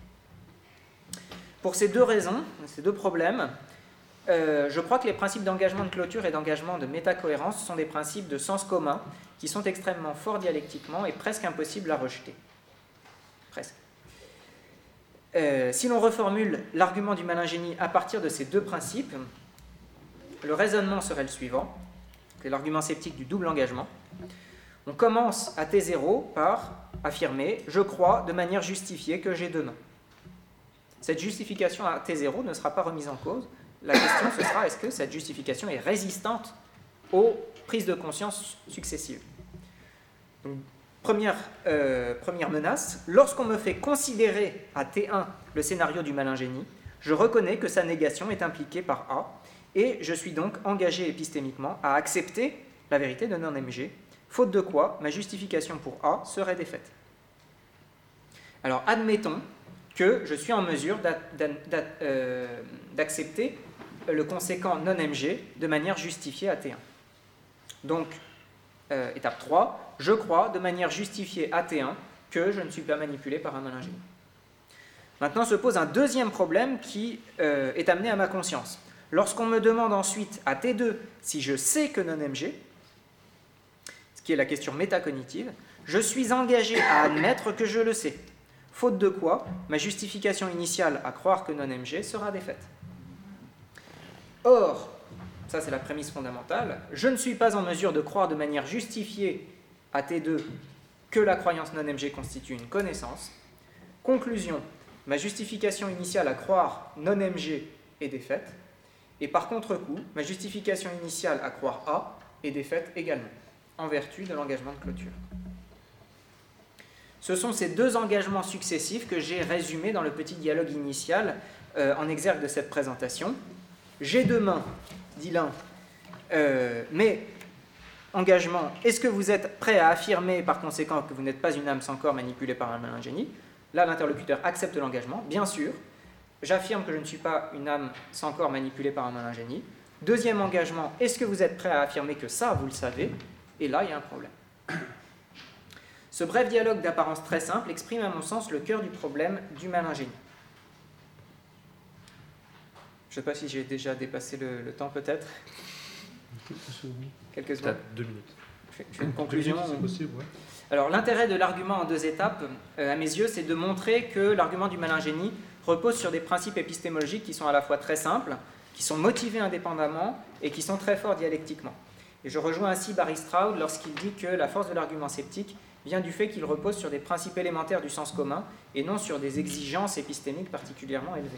Pour ces deux raisons, ces deux problèmes, je crois que les principes d'engagement de clôture et d'engagement de métacohérence sont des principes de sens commun qui sont extrêmement forts dialectiquement et presque impossibles à rejeter. Presque. Si l'on reformule l'argument du malingénie à partir de ces deux principes, le raisonnement serait le suivant, c'est l'argument sceptique du double engagement. On commence à T0 par affirmer « je crois de manière justifiée que j'ai deux mains ». Cette justification à T0 ne sera pas remise en cause. La question, ce sera est-ce que cette justification est résistante aux prises de conscience successives. Donc, première menace, lorsqu'on me fait considérer à T1 le scénario du malingénie, je reconnais que sa négation est impliquée par A, et je suis donc engagé épistémiquement à accepter la vérité de non-MG, faute de quoi ma justification pour A serait défaite. Alors, admettons que je suis en mesure d'accepter le conséquent non-MG de manière justifiée à T1. Donc, étape 3, je crois de manière justifiée à T1 que je ne suis pas manipulé par un malingénie. Maintenant se pose un deuxième problème qui est amené à ma conscience. Lorsqu'on me demande ensuite à T2 si je sais que non-MG, ce qui est la question métacognitive, je suis engagé à admettre que je le sais, faute de quoi ma justification initiale à croire que non-MG sera défaite. Or, ça c'est la prémisse fondamentale, je ne suis pas en mesure de croire de manière justifiée à T2 que la croyance non-MG constitue une connaissance. Conclusion, ma justification initiale à croire non-MG est défaite. Et par contre-coup, ma justification initiale à croire A est défaite également, en vertu de l'engagement de clôture. Ce sont ces deux engagements successifs que j'ai résumés dans le petit dialogue initial en exergue de cette présentation. J'ai deux mains, dit l'un, mais engagement, est-ce que vous êtes prêt à affirmer par conséquent que vous n'êtes pas une âme sans corps manipulée par un malin génie? Là, l'interlocuteur accepte l'engagement, bien sûr. J'affirme que je ne suis pas une âme sans corps manipulée par un malin génie. Deuxième engagement, est-ce que vous êtes prêt à affirmer que ça, vous le savez? Et là, il y a un problème. Ce bref dialogue d'apparence très simple exprime à mon sens le cœur du problème du malin génie. Je ne sais pas si j'ai déjà dépassé le temps peut-être. Quelques secondes. 2 minutes. Je fais une conclusion. C'est possible, ouais. Alors l'intérêt de l'argument en deux étapes, à mes yeux, c'est de montrer que l'argument du malin génie repose sur des principes épistémologiques qui sont à la fois très simples, qui sont motivés indépendamment et qui sont très forts dialectiquement. Et je rejoins ainsi Barry Stroud lorsqu'il dit que la force de l'argument sceptique vient du fait qu'il repose sur des principes élémentaires du sens commun et non sur des exigences épistémiques particulièrement élevées.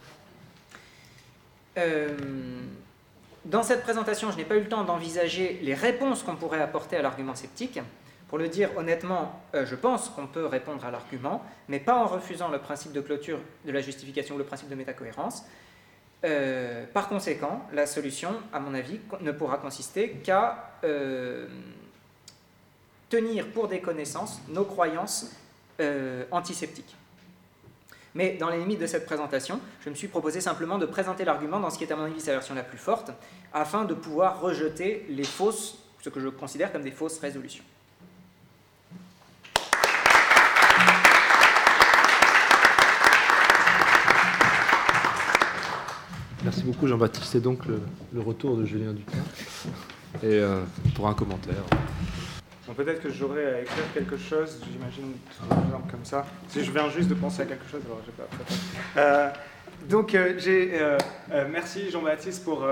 Dans cette présentation, je n'ai pas eu le temps d'envisager les réponses qu'on pourrait apporter à l'argument sceptique. Pour le dire honnêtement, je pense qu'on peut répondre à l'argument, mais pas en refusant le principe de clôture de la justification ou le principe de métacohérence. Par conséquent, la solution, à mon avis, ne pourra consister qu'à tenir pour des connaissances nos croyances antisceptiques. Mais dans les limites de cette présentation, je me suis proposé simplement de présenter l'argument dans ce qui est à mon avis sa version la plus forte, afin de pouvoir rejeter les fausses, ce que je considère comme des fausses résolutions. Merci beaucoup Jean-Baptiste. C'est donc le retour de Julien Dupin. Et pour un commentaire. Bon, peut-être que j'aurais à écrire quelque chose, j'imagine, comme ça. Si je viens juste de penser à quelque chose, alors j'ai pas préparé. Merci Jean-Baptiste pour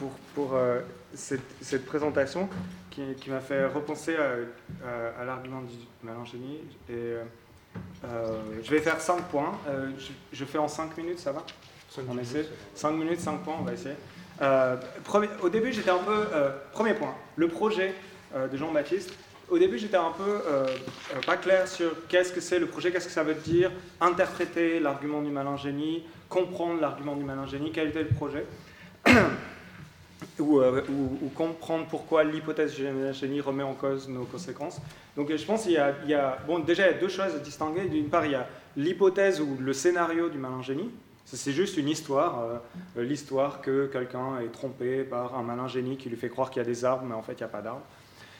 cette présentation qui m'a fait repenser à l'argument du malin génie. Et je vais faire 5 points. Je fais en 5 minutes, ça va? On essaie. 5 minutes, 5 points, on va essayer. Au début, j'étais un peu... premier point, le projet de Jean-Baptiste. Au début, j'étais un peu pas clair sur qu'est-ce que c'est le projet, qu'est-ce que ça veut dire, interpréter l'argument du malin génie, comprendre l'argument du malin génie, quel était le projet, ou comprendre pourquoi l'hypothèse du malin génie remet en cause nos conséquences. Donc je pense qu'il y a déjà il y a deux choses à distinguer. D'une part, il y a l'hypothèse ou le scénario du malin génie. C'est juste une histoire, l'histoire que quelqu'un est trompé par un malin génie qui lui fait croire qu'il y a des arbres, mais en fait il n'y a pas d'arbres.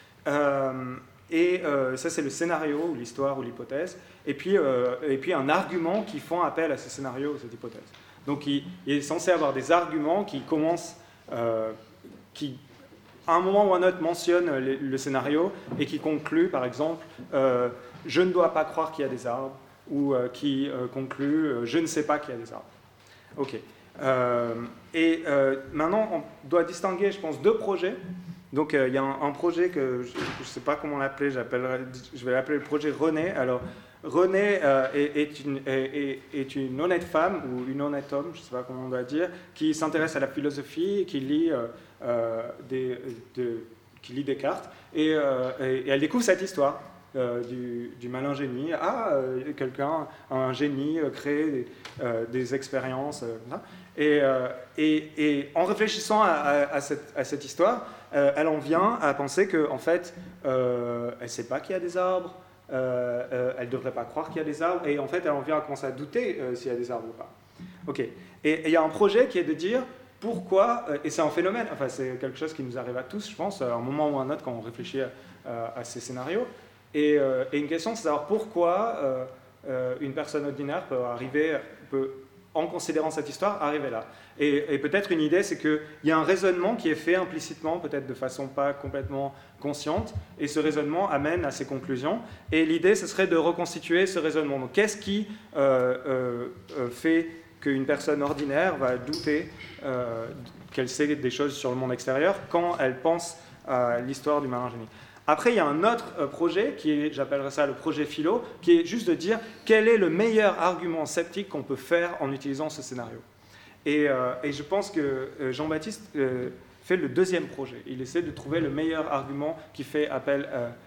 Ça c'est le scénario ou l'histoire ou l'hypothèse, et puis un argument qui font appel à ce scénario ou cette hypothèse. Donc il est censé avoir des arguments qui commencent, qui à un moment ou à un autre mentionnent le scénario et qui concluent par exemple je ne dois pas croire qu'il y a des arbres, ou qui conclut je ne sais pas qu'il y a des arbres. Ok. Maintenant on doit distinguer, je pense, deux projets. Donc il y a un projet que je ne sais pas comment l'appeler, je vais l'appeler le projet René. Alors René est une honnête femme ou une honnête homme, je ne sais pas comment on doit dire, qui s'intéresse à la philosophie et qui lit Descartes et elle découvre cette histoire du malin génie. Un génie crée des expériences. Et en réfléchissant à cette histoire, elle en vient à penser qu'en fait, elle ne sait pas qu'il y a des arbres, elle ne devrait pas croire qu'il y a des arbres, et en fait, elle en vient à commencer à douter s'il y a des arbres ou pas. Ok. Et il y a un projet qui est de dire pourquoi, et c'est un phénomène, enfin c'est quelque chose qui nous arrive à tous, je pense, à un moment ou à un autre quand on réfléchit à ces scénarios, et une question, c'est de savoir pourquoi une personne ordinaire peut, en considérant cette histoire, arriver là. Et peut-être une idée, c'est qu'il y a un raisonnement qui est fait implicitement, peut-être de façon pas complètement consciente, et ce raisonnement amène à ces conclusions. Et l'idée, ce serait de reconstituer ce raisonnement. Donc, qu'est-ce qui fait qu'une personne ordinaire va douter qu'elle sait des choses sur le monde extérieur quand elle pense à l'histoire du malin génie? Après, il y a un autre projet, j'appellerais ça le projet philo, qui est juste de dire quel est le meilleur argument sceptique qu'on peut faire en utilisant ce scénario. Et je pense que Jean-Baptiste fait le deuxième projet. Il essaie de trouver le meilleur argument qui fait appel,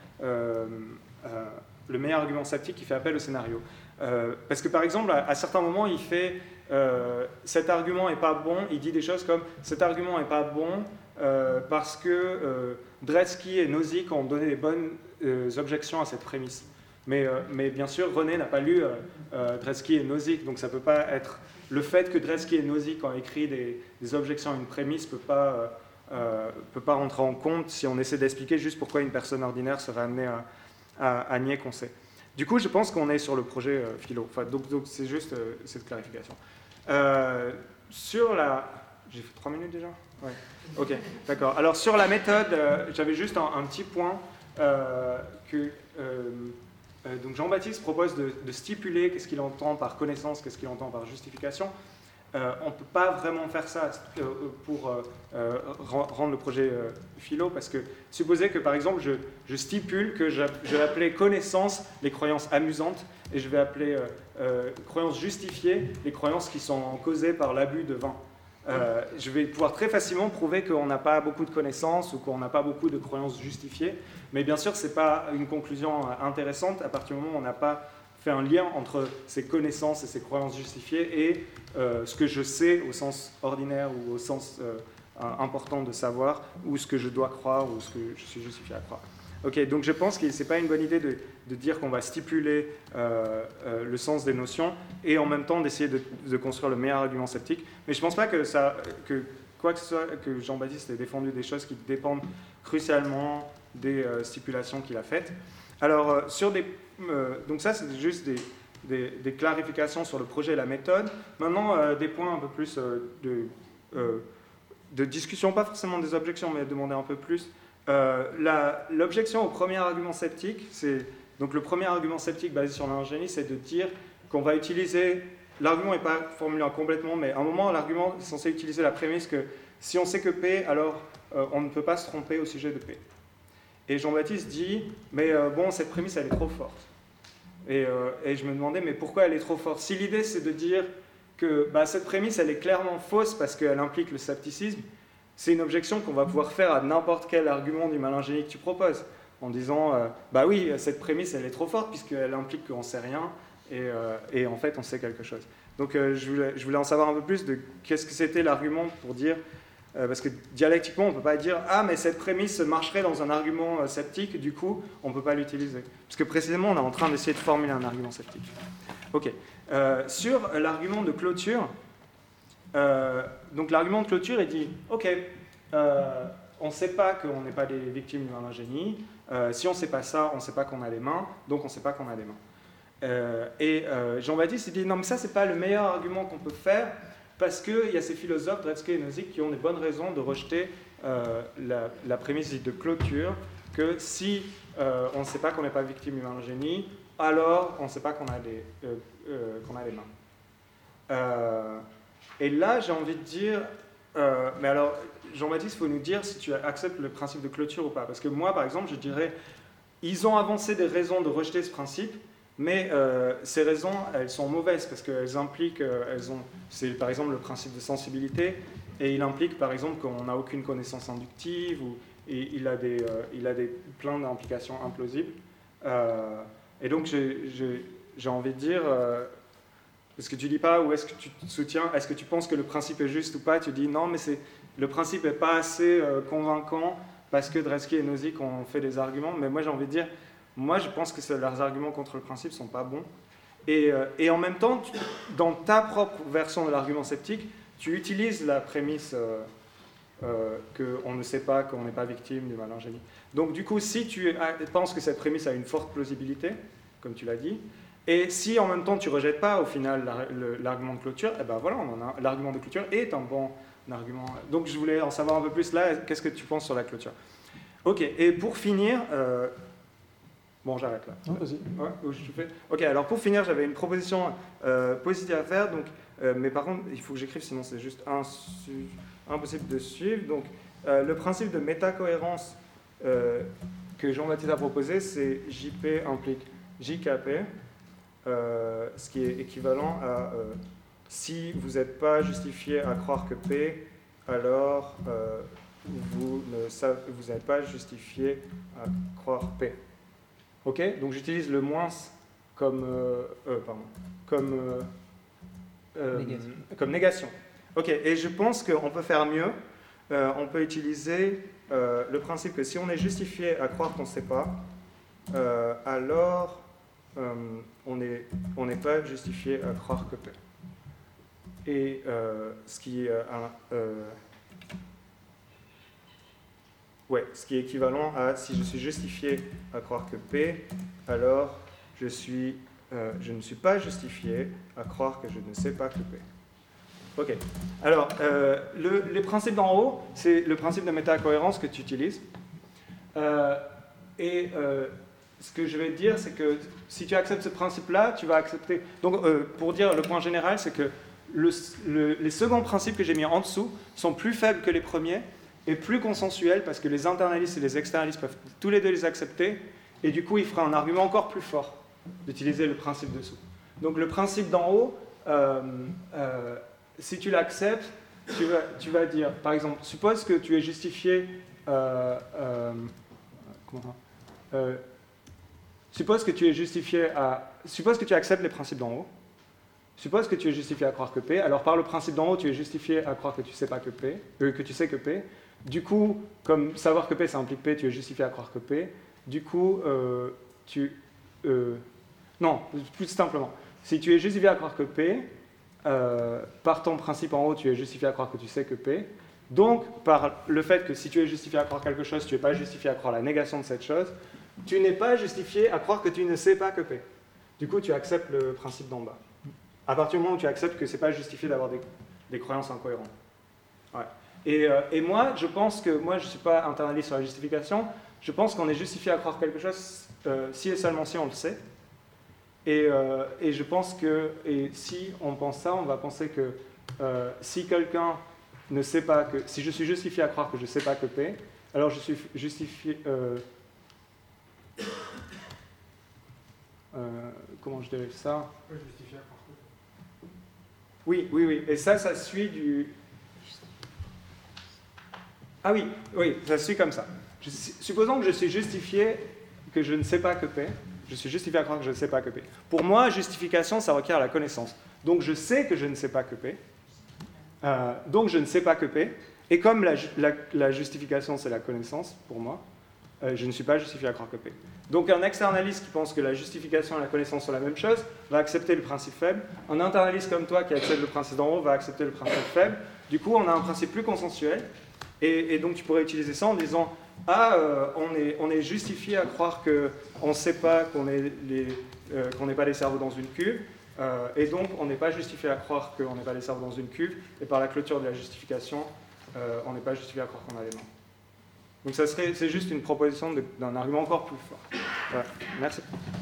le meilleur argument sceptique qui fait appel au scénario. Parce que par exemple, à certains moments, il fait cet argument n'est pas bon. Il dit des choses comme cet argument n'est pas bon parce que Dretske et Nozick ont donné des bonnes objections à cette prémisse. Mais bien sûr, René n'a pas lu Dretske et Nozick, donc ça ne peut pas être... Le fait que Dretske et Nozick ont écrit des objections à une prémisse ne peut pas rentrer en compte si on essaie d'expliquer juste pourquoi une personne ordinaire serait amenée à nier qu'on sait. Du coup, je pense qu'on est sur le projet philo. Enfin, donc c'est juste cette clarification. Sur la... J'ai fait 3 minutes déjà ? Ouais. Ok, d'accord. Alors sur la méthode, j'avais juste un petit point donc Jean-Baptiste propose de stipuler qu'est-ce qu'il entend par connaissance, qu'est-ce qu'il entend par justification. On ne peut pas vraiment faire ça pour rendre le projet philo, parce que supposez que par exemple je stipule que je vais appeler connaissance les croyances amusantes et je vais appeler croyances justifiées les croyances qui sont causées par l'abus de vin. Je vais pouvoir très facilement prouver qu'on n'a pas beaucoup de connaissances ou qu'on n'a pas beaucoup de croyances justifiées, mais bien sûr ce n'est pas une conclusion intéressante à partir du moment où on n'a pas fait un lien entre ces connaissances et ces croyances justifiées et ce que je sais au sens ordinaire ou au sens important de savoir, ou ce que je dois croire ou ce que je suis justifié à croire. Ok, donc je pense que ce n'est pas une bonne idée de dire qu'on va stipuler le sens des notions et en même temps d'essayer de construire le meilleur argument sceptique. Mais je ne pense pas que quoi que ce soit, que Jean-Baptiste ait défendu des choses qui dépendent crucialement des stipulations qu'il a faites. Alors, donc ça, c'est juste des clarifications sur le projet et la méthode. Maintenant, des points un peu plus de discussion, pas forcément des objections, mais demander un peu plus. L'objection au premier argument sceptique, donc le premier argument sceptique basé sur l'ingénie, c'est de dire qu'on va utiliser, l'argument n'est pas formulé complètement, mais à un moment, l'argument est censé utiliser la prémisse que si on sait que P, alors on ne peut pas se tromper au sujet de P. Et Jean-Baptiste dit, mais bon, cette prémisse, elle est trop forte. Et je me demandais, mais pourquoi elle est trop forte? Si l'idée, c'est de dire que cette prémisse, elle est clairement fausse parce qu'elle implique le scepticisme, c'est une objection qu'on va pouvoir faire à n'importe quel argument du malingénie que tu proposes, en disant, bah oui, cette prémisse, elle est trop forte puisqu'elle implique qu'on ne sait rien, et en fait, on sait quelque chose. Donc, je voulais en savoir un peu plus de qu'est-ce que c'était l'argument pour dire, parce que dialectiquement, on ne peut pas dire, ah, mais cette prémisse marcherait dans un argument sceptique, du coup, on ne peut pas l'utiliser. Parce que précisément, on est en train d'essayer de formuler un argument sceptique. Ok. Sur l'argument de clôture, donc l'argument de clôture, il dit, ok, on ne sait pas qu'on n'est pas des victimes du malingénie, si on ne sait pas ça, on ne sait pas qu'on a les mains, donc on ne sait pas qu'on a des mains. Jean-Baptiste, il dit, non, mais ça, ce n'est pas le meilleur argument qu'on peut faire, parce qu'il y a ces philosophes, Dretske et Nozick, qui ont des bonnes raisons de rejeter la prémisse de clôture, que si on ne sait pas qu'on n'est pas victime du malingénie, alors on ne sait pas qu'on a les mains. Et là, j'ai envie de dire, mais alors, Jean-Baptiste, il faut nous dire si tu acceptes le principe de clôture ou pas. Parce que moi, par exemple, je dirais, ils ont avancé des raisons de rejeter ce principe, mais ces raisons, elles sont mauvaises, parce qu'elles impliquent, c'est par exemple le principe de sensibilité, et il implique par exemple qu'on n'a aucune connaissance inductive, et il a plein d'implications implausibles. Et donc, j'ai envie de dire... Parce que tu dis pas, ou est-ce que tu te soutiens, est-ce que tu penses que le principe est juste ou pas? Tu dis non, mais le principe n'est pas assez convaincant parce que Dretske et Nozick ont fait des arguments. Mais moi, j'ai envie de dire, moi, je pense que leurs arguments contre le principe ne sont pas bons. Et en même temps, dans ta propre version de l'argument sceptique, tu utilises la prémisse qu'on ne sait pas, qu'on n'est pas victime du malingénie. Donc, du coup, si tu penses que cette prémisse a une forte plausibilité, comme tu l'as dit, et si en même temps tu ne rejettes pas au final l'argument de clôture, eh ben voilà, l'argument de clôture est un bon argument. Donc je voulais en savoir un peu plus là, qu'est-ce que tu penses sur la clôture? Ok, et pour finir, bon j'arrête là. Non, vas-y. Ouais, ok, alors pour finir, j'avais une proposition positive à faire, donc, mais par contre il faut que j'écrive, sinon c'est juste impossible de suivre. Donc le principe de métacohérence que que Jean-Baptiste a proposé, c'est JP implique JKP, ce qui est équivalent à si vous n'êtes pas justifié à croire que P, alors vous n'êtes pas justifié à croire P. Ok? Donc j'utilise le moins comme négation. Ok, et je pense qu'on peut faire mieux. On peut utiliser le principe que si on est justifié à croire qu'on ne sait pas, alors on n'est pas justifié à croire que P. Et ce qui est équivalent à si je suis justifié à croire que P, alors je ne suis pas justifié à croire que je ne sais pas que P. Ok. Alors, les principes d'en haut, c'est le principe de métacohérence que tu utilises. Ce que je vais te dire, c'est que si tu acceptes ce principe-là, tu vas accepter... Donc, pour dire le point général, c'est que les seconds principes que j'ai mis en dessous sont plus faibles que les premiers et plus consensuels parce que les internalistes et les externalistes peuvent tous les deux les accepter et du coup, il fera un argument encore plus fort d'utiliser le principe dessous. Donc, le principe d'en haut... si tu l'acceptes, tu vas dire, par exemple, suppose que tu es justifié, suppose que tu acceptes les principes d'en haut, suppose que tu es justifié à croire que P, alors par le principe d'en haut, tu es justifié à croire que tu sais pas que P, que tu sais que P, du coup, comme savoir que P, ça implique P, tu es justifié à croire que P, du coup, non, plus simplement, si tu es justifié à croire que P, par ton principe en haut, tu es justifié à croire que tu sais que P. Donc, par le fait que si tu es justifié à croire quelque chose, tu n'es pas justifié à croire la négation de cette chose, tu n'es pas justifié à croire que tu ne sais pas que P. Du coup, tu acceptes le principe d'en bas. À partir du moment où tu acceptes que ce n'est pas justifié d'avoir des croyances incohérentes. Ouais. Et moi, je pense que, moi je ne suis pas internaliste sur la justification, je pense qu'on est justifié à croire quelque chose si et seulement si on le sait. Et je pense que, et si on pense ça, on va penser que si quelqu'un ne sait pas que, si je suis justifié à croire que je ne sais pas que P, alors je suis justifié, comment je dirais ça? Justifié à croire que P. Oui, et ça suit du... Ah oui, ça suit comme ça. Supposons que je suis justifié que je ne sais pas que P, je suis justifié à croire que je ne sais pas que P. Pour moi, justification, ça requiert la connaissance. Donc je sais que je ne sais pas que P. Donc je ne sais pas que P. Et comme la justification, c'est la connaissance, pour moi, je ne suis pas justifié à croire que P. Donc un externaliste qui pense que la justification et la connaissance sont la même chose va accepter le principe faible. Un internaliste comme toi qui accepte le principe d'en haut va accepter le principe faible. Du coup, on a un principe plus consensuel. Et donc tu pourrais utiliser ça en disant... on est justifié à croire qu'on ne sait pas qu'on n'est pas des cerveaux dans une cuve, et donc on n'est pas justifié à croire qu'on n'est pas des cerveaux dans une cuve, et par la clôture de la justification, on n'est pas justifié à croire qu'on a les mains. Donc c'est juste une proposition d'un argument encore plus fort. Voilà. Merci.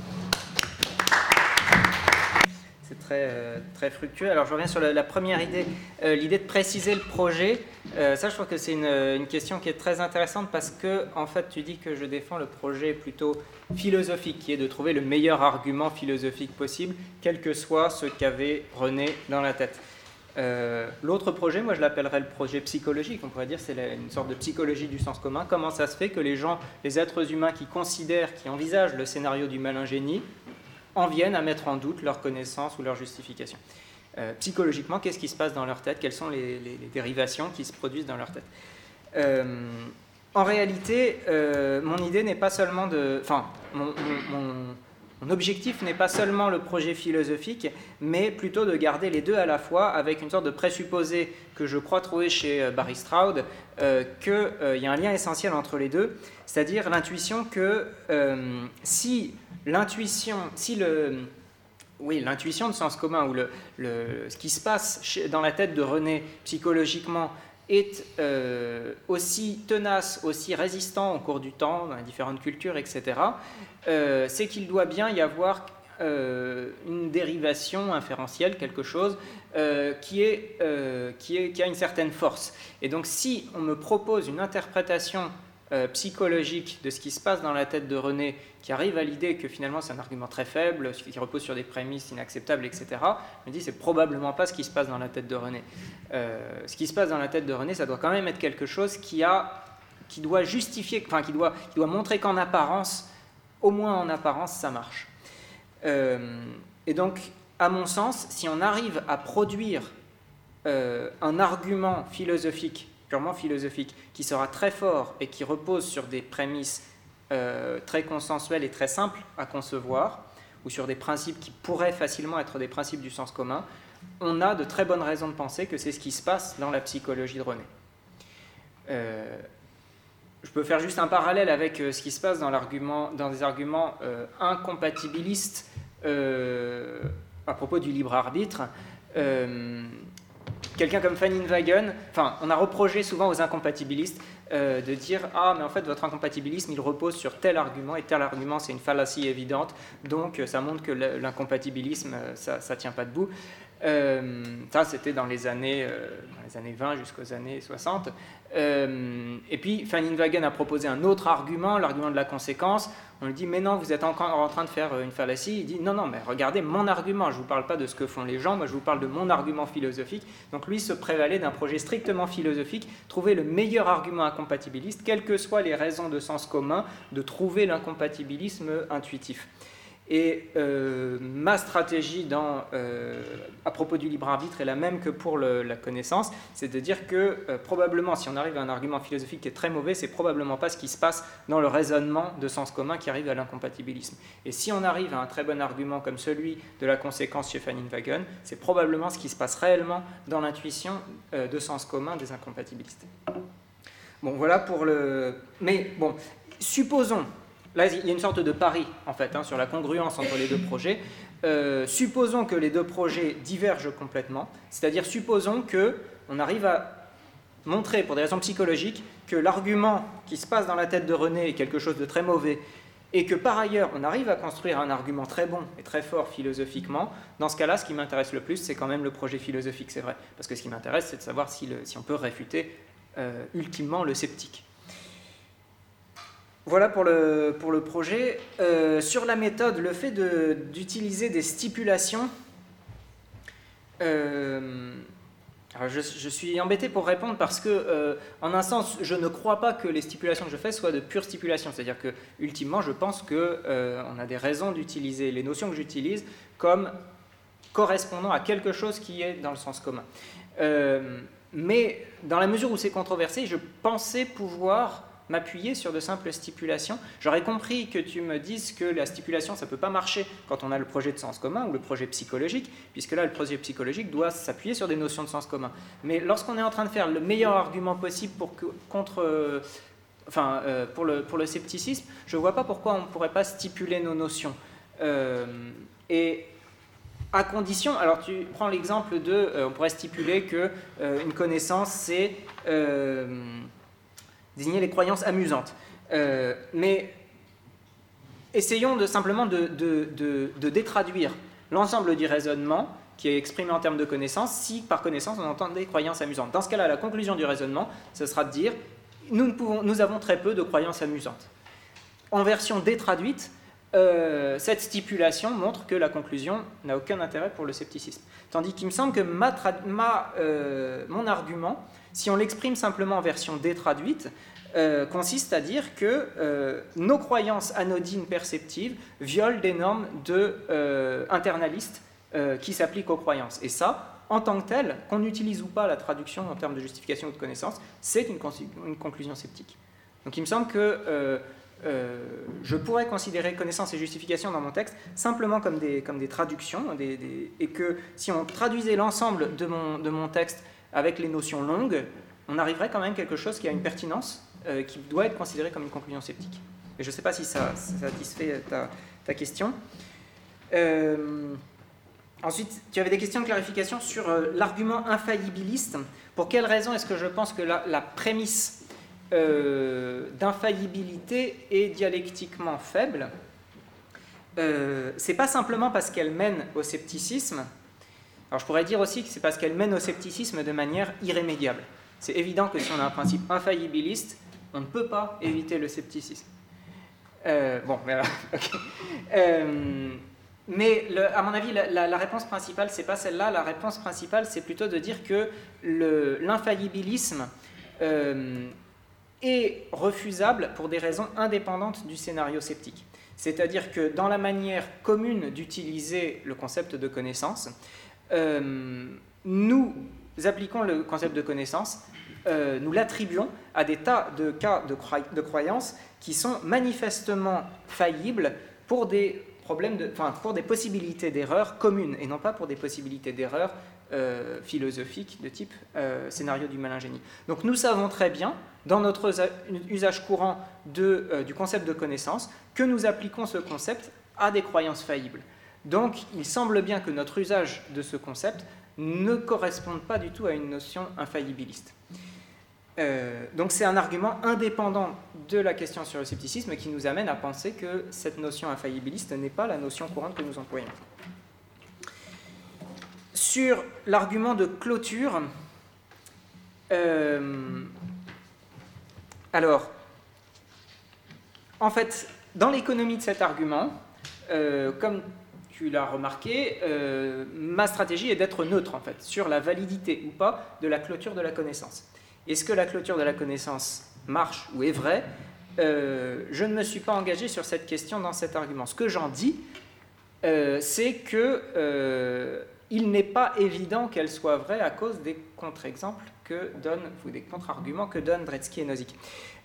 C'est très fructueux. Alors je reviens sur la première idée, l'idée de préciser le projet. Ça, je trouve que c'est une question qui est très intéressante parce que, en fait, tu dis que je défends le projet plutôt philosophique, qui est de trouver le meilleur argument philosophique possible, quel que soit ce qu'avait René dans la tête. L'autre projet, moi je l'appellerais le projet psychologique, on pourrait dire c'est une sorte de psychologie du sens commun. Comment ça se fait que les êtres humains qui considèrent, qui envisagent le scénario du malingénie, en viennent à mettre en doute leur connaissance ou leur justification. Psychologiquement, qu'est-ce qui se passe dans leur tête? Quelles sont les dérivations qui se produisent dans leur tête? En réalité, mon idée n'est pas seulement de... Enfin, mon objectif n'est pas seulement le projet philosophique, mais plutôt de garder les deux à la fois avec une sorte de présupposé que je crois trouver chez Barry Stroud, qu'il y a un lien essentiel entre les deux, c'est-à-dire l'intuition que l'intuition de sens commun, ou ce qui se passe dans la tête de René psychologiquement, est aussi tenace, aussi résistant au cours du temps, dans les différentes cultures, etc., c'est qu'il doit bien y avoir une dérivation inférentielle, quelque chose qui a une certaine force. Et donc si on me propose une interprétation psychologique de ce qui se passe dans la tête de René, qui arrive à l'idée que finalement c'est un argument très faible, qui repose sur des prémices inacceptables, etc., je me dis c'est probablement pas ce qui se passe dans la tête de René. Ce qui se passe dans la tête de René, ça doit quand même être quelque chose qui doit justifier, enfin qui doit montrer qu'en apparence, au moins en apparence, ça marche. Et donc, à mon sens, si on arrive à produire un argument philosophique, purement philosophique, qui sera très fort et qui repose sur des prémices très consensuelles et très simples à concevoir, ou sur des principes qui pourraient facilement être des principes du sens commun, on a de très bonnes raisons de penser que c'est ce qui se passe dans la psychologie de René. Je peux faire juste un parallèle avec ce qui se passe dans des arguments incompatibilistes à propos du libre arbitre. Quelqu'un comme Fanning-Wagen, on a reproché souvent aux incompatibilistes de dire « Ah, mais en fait, votre incompatibilisme, il repose sur tel argument, et tel argument, c'est une fallacie évidente, donc ça montre que l'incompatibilisme, ça ne tient pas debout. » Ça, c'était dans les années 20 jusqu'aux années 60. Et puis, Fanning-Wagen a proposé un autre argument, l'argument de la conséquence. On lui dit, mais non, vous êtes encore en train de faire une fallacie. Il dit, non, mais regardez mon argument. Je ne vous parle pas de ce que font les gens, moi je vous parle de mon argument philosophique. Donc lui se prévalait d'un projet strictement philosophique, trouver le meilleur argument incompatibiliste, quelles que soient les raisons de sens commun, de trouver l'incompatibilisme intuitif. Et ma stratégie à propos du libre arbitre est la même que pour la connaissance, c'est de dire que probablement si on arrive à un argument philosophique qui est très mauvais, c'est probablement pas ce qui se passe dans le raisonnement de sens commun qui arrive à l'incompatibilisme. Et si on arrive à un très bon argument comme celui de la conséquence chez Fanning-Wagen, c'est probablement ce qui se passe réellement dans l'intuition de sens commun des incompatibilistes. Bon, voilà pour le... Mais bon, supposons... Là, il y a une sorte de pari, en fait, sur la congruence entre les deux projets. Supposons que les deux projets divergent complètement, c'est-à-dire supposons qu'on arrive à montrer, pour des raisons psychologiques, que l'argument qui se passe dans la tête de René est quelque chose de très mauvais, et que par ailleurs, on arrive à construire un argument très bon et très fort philosophiquement. Dans ce cas-là, ce qui m'intéresse le plus, c'est quand même le projet philosophique, c'est vrai. Parce que ce qui m'intéresse, c'est de savoir si on peut réfuter ultimement le sceptique. Voilà pour le projet. Sur la méthode, le fait d'utiliser des stipulations, alors je suis embêté pour répondre parce que, en un sens, je ne crois pas que les stipulations que je fais soient de pures stipulations. C'est-à-dire que, ultimement, je pense qu'on a des raisons d'utiliser les notions que j'utilise comme correspondant à quelque chose qui est dans le sens commun. Mais dans la mesure où c'est controversé, je pensais pouvoir m'appuyer sur de simples stipulations. J'aurais compris que tu me dises que la stipulation, ça ne peut pas marcher quand on a le projet de sens commun ou le projet psychologique, puisque là, le projet psychologique doit s'appuyer sur des notions de sens commun. Mais lorsqu'on est en train de faire le meilleur argument possible pour le scepticisme, je ne vois pas pourquoi on ne pourrait pas stipuler nos notions. Et à condition, alors tu prends l'exemple on pourrait stipuler qu'une connaissance, c'est désigner les croyances amusantes. Mais essayons simplement de détraduire l'ensemble du raisonnement qui est exprimé en termes de connaissances, si par connaissance on entend des croyances amusantes. Dans ce cas-là, la conclusion du raisonnement, ce sera de dire nous avons très peu de croyances amusantes. En version détraduite, cette stipulation montre que la conclusion n'a aucun intérêt pour le scepticisme. Tandis qu'il me semble que mon argument, si on l'exprime simplement en version détraduite, consiste à dire que nos croyances anodines perceptives violent des normes internalistes qui s'appliquent aux croyances. Et ça, en tant que tel, qu'on utilise ou pas la traduction en termes de justification ou de connaissance, c'est une conclusion sceptique. Donc il me semble que je pourrais considérer connaissance et justification dans mon texte simplement comme des traductions, et que si on traduisait l'ensemble de mon texte avec les notions longues, on arriverait quand même à quelque chose qui a une pertinence, qui doit être considéré comme une conclusion sceptique. Et je ne sais pas si ça satisfait ta question. Ensuite, tu avais des questions de clarification sur l'argument infaillibiliste. Pour quelle raison est-ce que je pense que la prémisse d'infaillibilité est dialectiquement faible? C'est pas simplement parce qu'elle mène au scepticisme. Alors je pourrais dire aussi que c'est parce qu'elle mène au scepticisme de manière irrémédiable. C'est évident que si on a un principe infaillibiliste, on ne peut pas éviter le scepticisme. Bon, voilà, ok. Mais à mon avis, la réponse principale, c'est pas celle-là. La réponse principale, c'est plutôt de dire que l'infaillibilisme est refusable pour des raisons indépendantes du scénario sceptique. C'est-à-dire que dans la manière commune d'utiliser le concept de connaissance, nous appliquons le concept de connaissance, nous l'attribuons à des tas de cas de croyances qui sont manifestement faillibles pour des pour des possibilités d'erreur communes et non pas pour des possibilités d'erreur philosophiques de type scénario du malingénie. Donc nous savons très bien, dans notre usage courant du concept de connaissance, que nous appliquons ce concept à des croyances faillibles. Donc il semble bien que notre usage de ce concept ne corresponde pas du tout à une notion infaillibiliste. Donc c'est un argument indépendant de la question sur le scepticisme qui nous amène à penser que cette notion infaillibiliste n'est pas la notion courante que nous employons. Sur l'argument de clôture, alors, en fait, dans l'économie de cet argument, comme tu l'as remarqué, ma stratégie est d'être neutre en fait, sur la validité ou pas de la clôture de la connaissance. Est-ce que la clôture de la connaissance marche ou est vraie ? Je ne me suis pas engagé sur cette question dans cet argument. Ce que j'en dis, c'est qu'il n'est pas évident qu'elle soit vraie à cause des contre-exemples que donne, ou des contre-arguments que donnent Dretski et Nozick.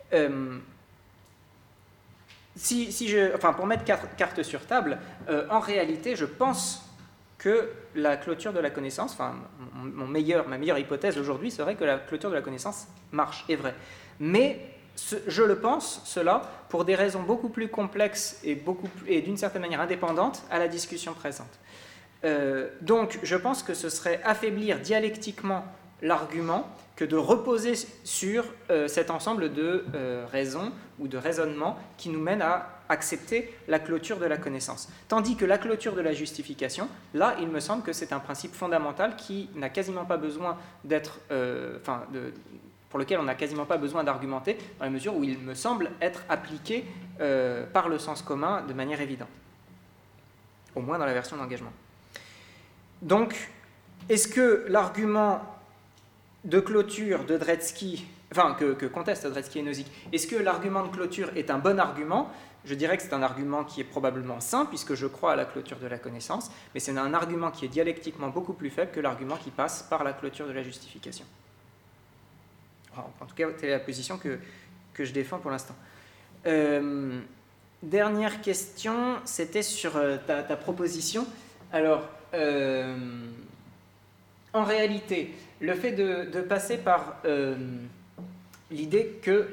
Pour mettre carte sur table, en réalité, je pense que la clôture de la connaissance, ma meilleure hypothèse aujourd'hui serait que la clôture de la connaissance marche, est vraie. Mais je le pense, cela, pour des raisons beaucoup plus complexes et d'une certaine manière indépendantes à la discussion présente. Donc, je pense que ce serait affaiblir dialectiquement l'argument que de reposer sur cet ensemble de raisons ou de raisonnements qui nous mènent à accepter la clôture de la connaissance. Tandis que la clôture de la justification, là, il me semble que c'est un principe fondamental qui n'a quasiment pas besoin d'être... pour lequel on n'a quasiment pas besoin d'argumenter, dans la mesure où il me semble être appliqué par le sens commun de manière évidente. Au moins dans la version d'engagement. Donc, est-ce que l'argument de clôture de Dretski, que contestent Dretski et Nozick, est-ce que l'argument de clôture est un bon argument ? Je dirais que c'est un argument qui est probablement sain, puisque je crois à la clôture de la connaissance, mais c'est un argument qui est dialectiquement beaucoup plus faible que l'argument qui passe par la clôture de la justification. En tout cas, c'est la position que je défends pour l'instant. Dernière question, c'était sur ta proposition. Alors, en réalité, le fait de passer par l'idée que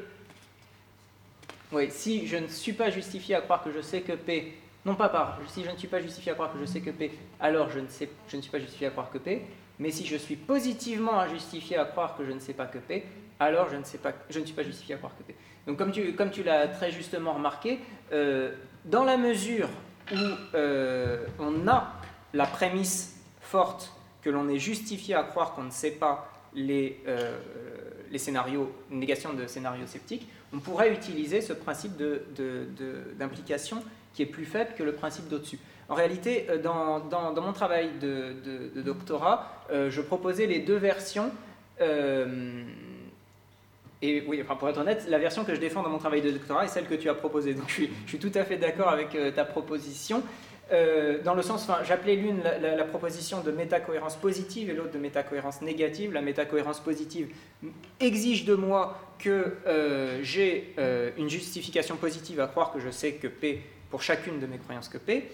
si je ne suis pas justifié à croire que je sais que P, si je ne suis pas justifié à croire que je sais que P, alors je ne suis pas justifié à croire que P, mais si je suis positivement injustifié à croire que je ne sais pas que P, alors je ne suis pas justifié à croire que P. Donc comme tu l'as très justement remarqué, dans la mesure où on a la prémisse forte que l'on est justifié à croire qu'on ne sait pas les scénarios, négation de scénarios sceptiques, on pourrait utiliser ce principe d'implication qui est plus faible que le principe d'au-dessus. En réalité, dans mon travail de doctorat, je proposais les deux versions. Et oui, pour être honnête, la version que je défends dans mon travail de doctorat est celle que tu as proposée. Donc je suis tout à fait d'accord avec ta proposition. Dans le sens, j'appelais l'une la proposition de métacohérence positive et l'autre de métacohérence négative. La métacohérence positive exige de moi que j'ai une justification positive à croire que je sais que P pour chacune de mes croyances que P.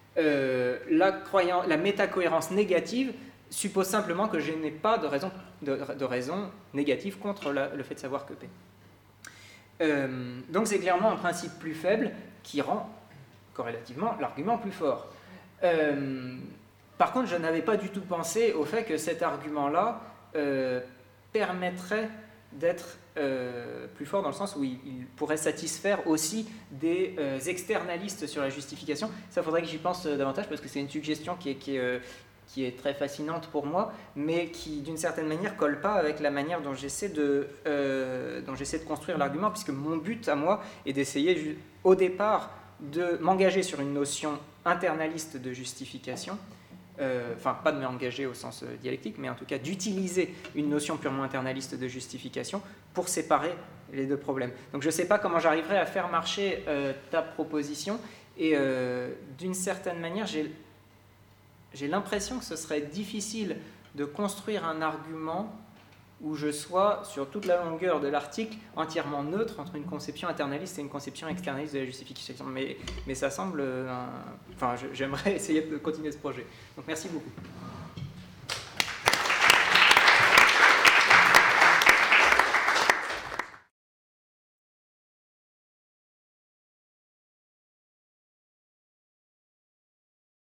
La métacohérence négative suppose simplement que je n'ai pas de raison négative contre le fait de savoir que P. Donc c'est clairement un principe plus faible qui rend corrélativement l'argument plus fort. Par contre, je n'avais pas du tout pensé au fait que cet argument-là permettrait d'être plus fort dans le sens où il pourrait satisfaire aussi des externalistes sur la justification. Ça, faudrait que j'y pense davantage parce que c'est une suggestion qui est qui est très fascinante pour moi, mais qui d'une certaine manière colle pas avec la manière dont j'essaie de construire l'argument, puisque mon but à moi est d'essayer au départ de m'engager sur une notion internaliste de justification, enfin pas de m'engager au sens dialectique, mais en tout cas d'utiliser une notion purement internaliste de justification pour séparer les deux problèmes. Donc je ne sais pas comment j'arriverai à faire marcher ta proposition, et d'une certaine manière j'ai l'impression que ce serait difficile de construire un argument où je sois, sur toute la longueur de l'article, entièrement neutre entre une conception internaliste et une conception externaliste de la justification. Mais ça semble... Enfin, j'aimerais essayer de continuer ce projet. Donc merci beaucoup.